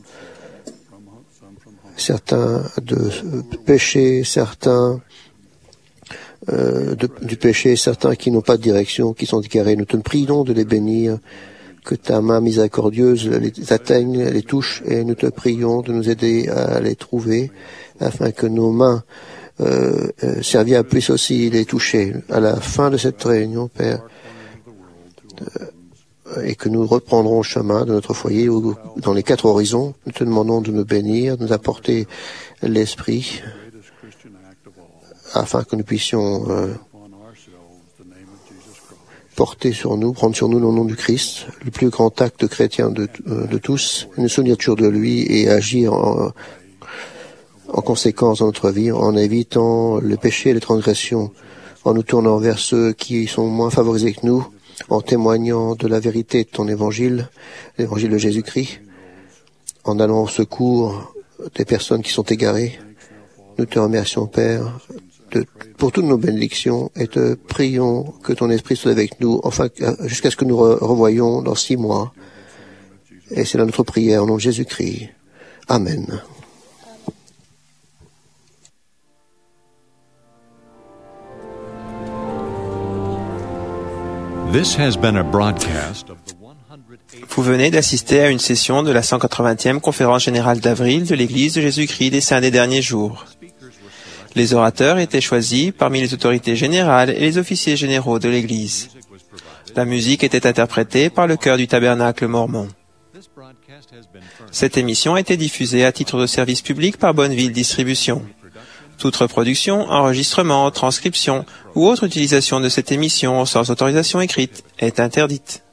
certains de péché, certains euh, de, du péché, certains qui n'ont pas de direction, qui sont égarés. Nous te prions de les bénir, que ta main miséricordieuse les atteigne, les touche, et nous te prions de nous aider à les trouver, afin que nos mains euh, euh, serviables puissent aussi les toucher. À la fin de cette réunion, Père, euh, et que nous reprendrons le chemin de notre foyer ou dans les quatre horizons. Nous te demandons de nous bénir, de nous apporter l'Esprit, afin que nous puissions euh, porter sur nous, prendre sur nous le nom du Christ, le plus grand acte chrétien de, euh, de tous, nous souvenir toujours de lui et agir en, en conséquence dans notre vie, en évitant le péché et les transgressions, en nous tournant vers ceux qui sont moins favorisés que nous, en témoignant de la vérité de ton évangile, l'évangile de Jésus-Christ, en allant au secours des personnes qui sont égarées. Nous te remercions, Père, de, pour toutes nos bénédictions, et te prions que ton esprit soit avec nous, enfin, jusqu'à ce que nous re revoyions dans six mois. Et c'est là notre prière au nom de Jésus-Christ. Amen. Vous venez d'assister à une session de la cent quatre-vingtième conférence générale d'avril de l'Église de Jésus-Christ des Saints des Derniers Jours. Les orateurs étaient choisis parmi les autorités générales et les officiers généraux de l'Église. La musique était interprétée par le chœur du Tabernacle mormon. Cette émission a été diffusée à titre de service public par Bonneville Distribution. Toute reproduction, enregistrement, transcription ou autre utilisation de cette émission sans autorisation écrite est interdite.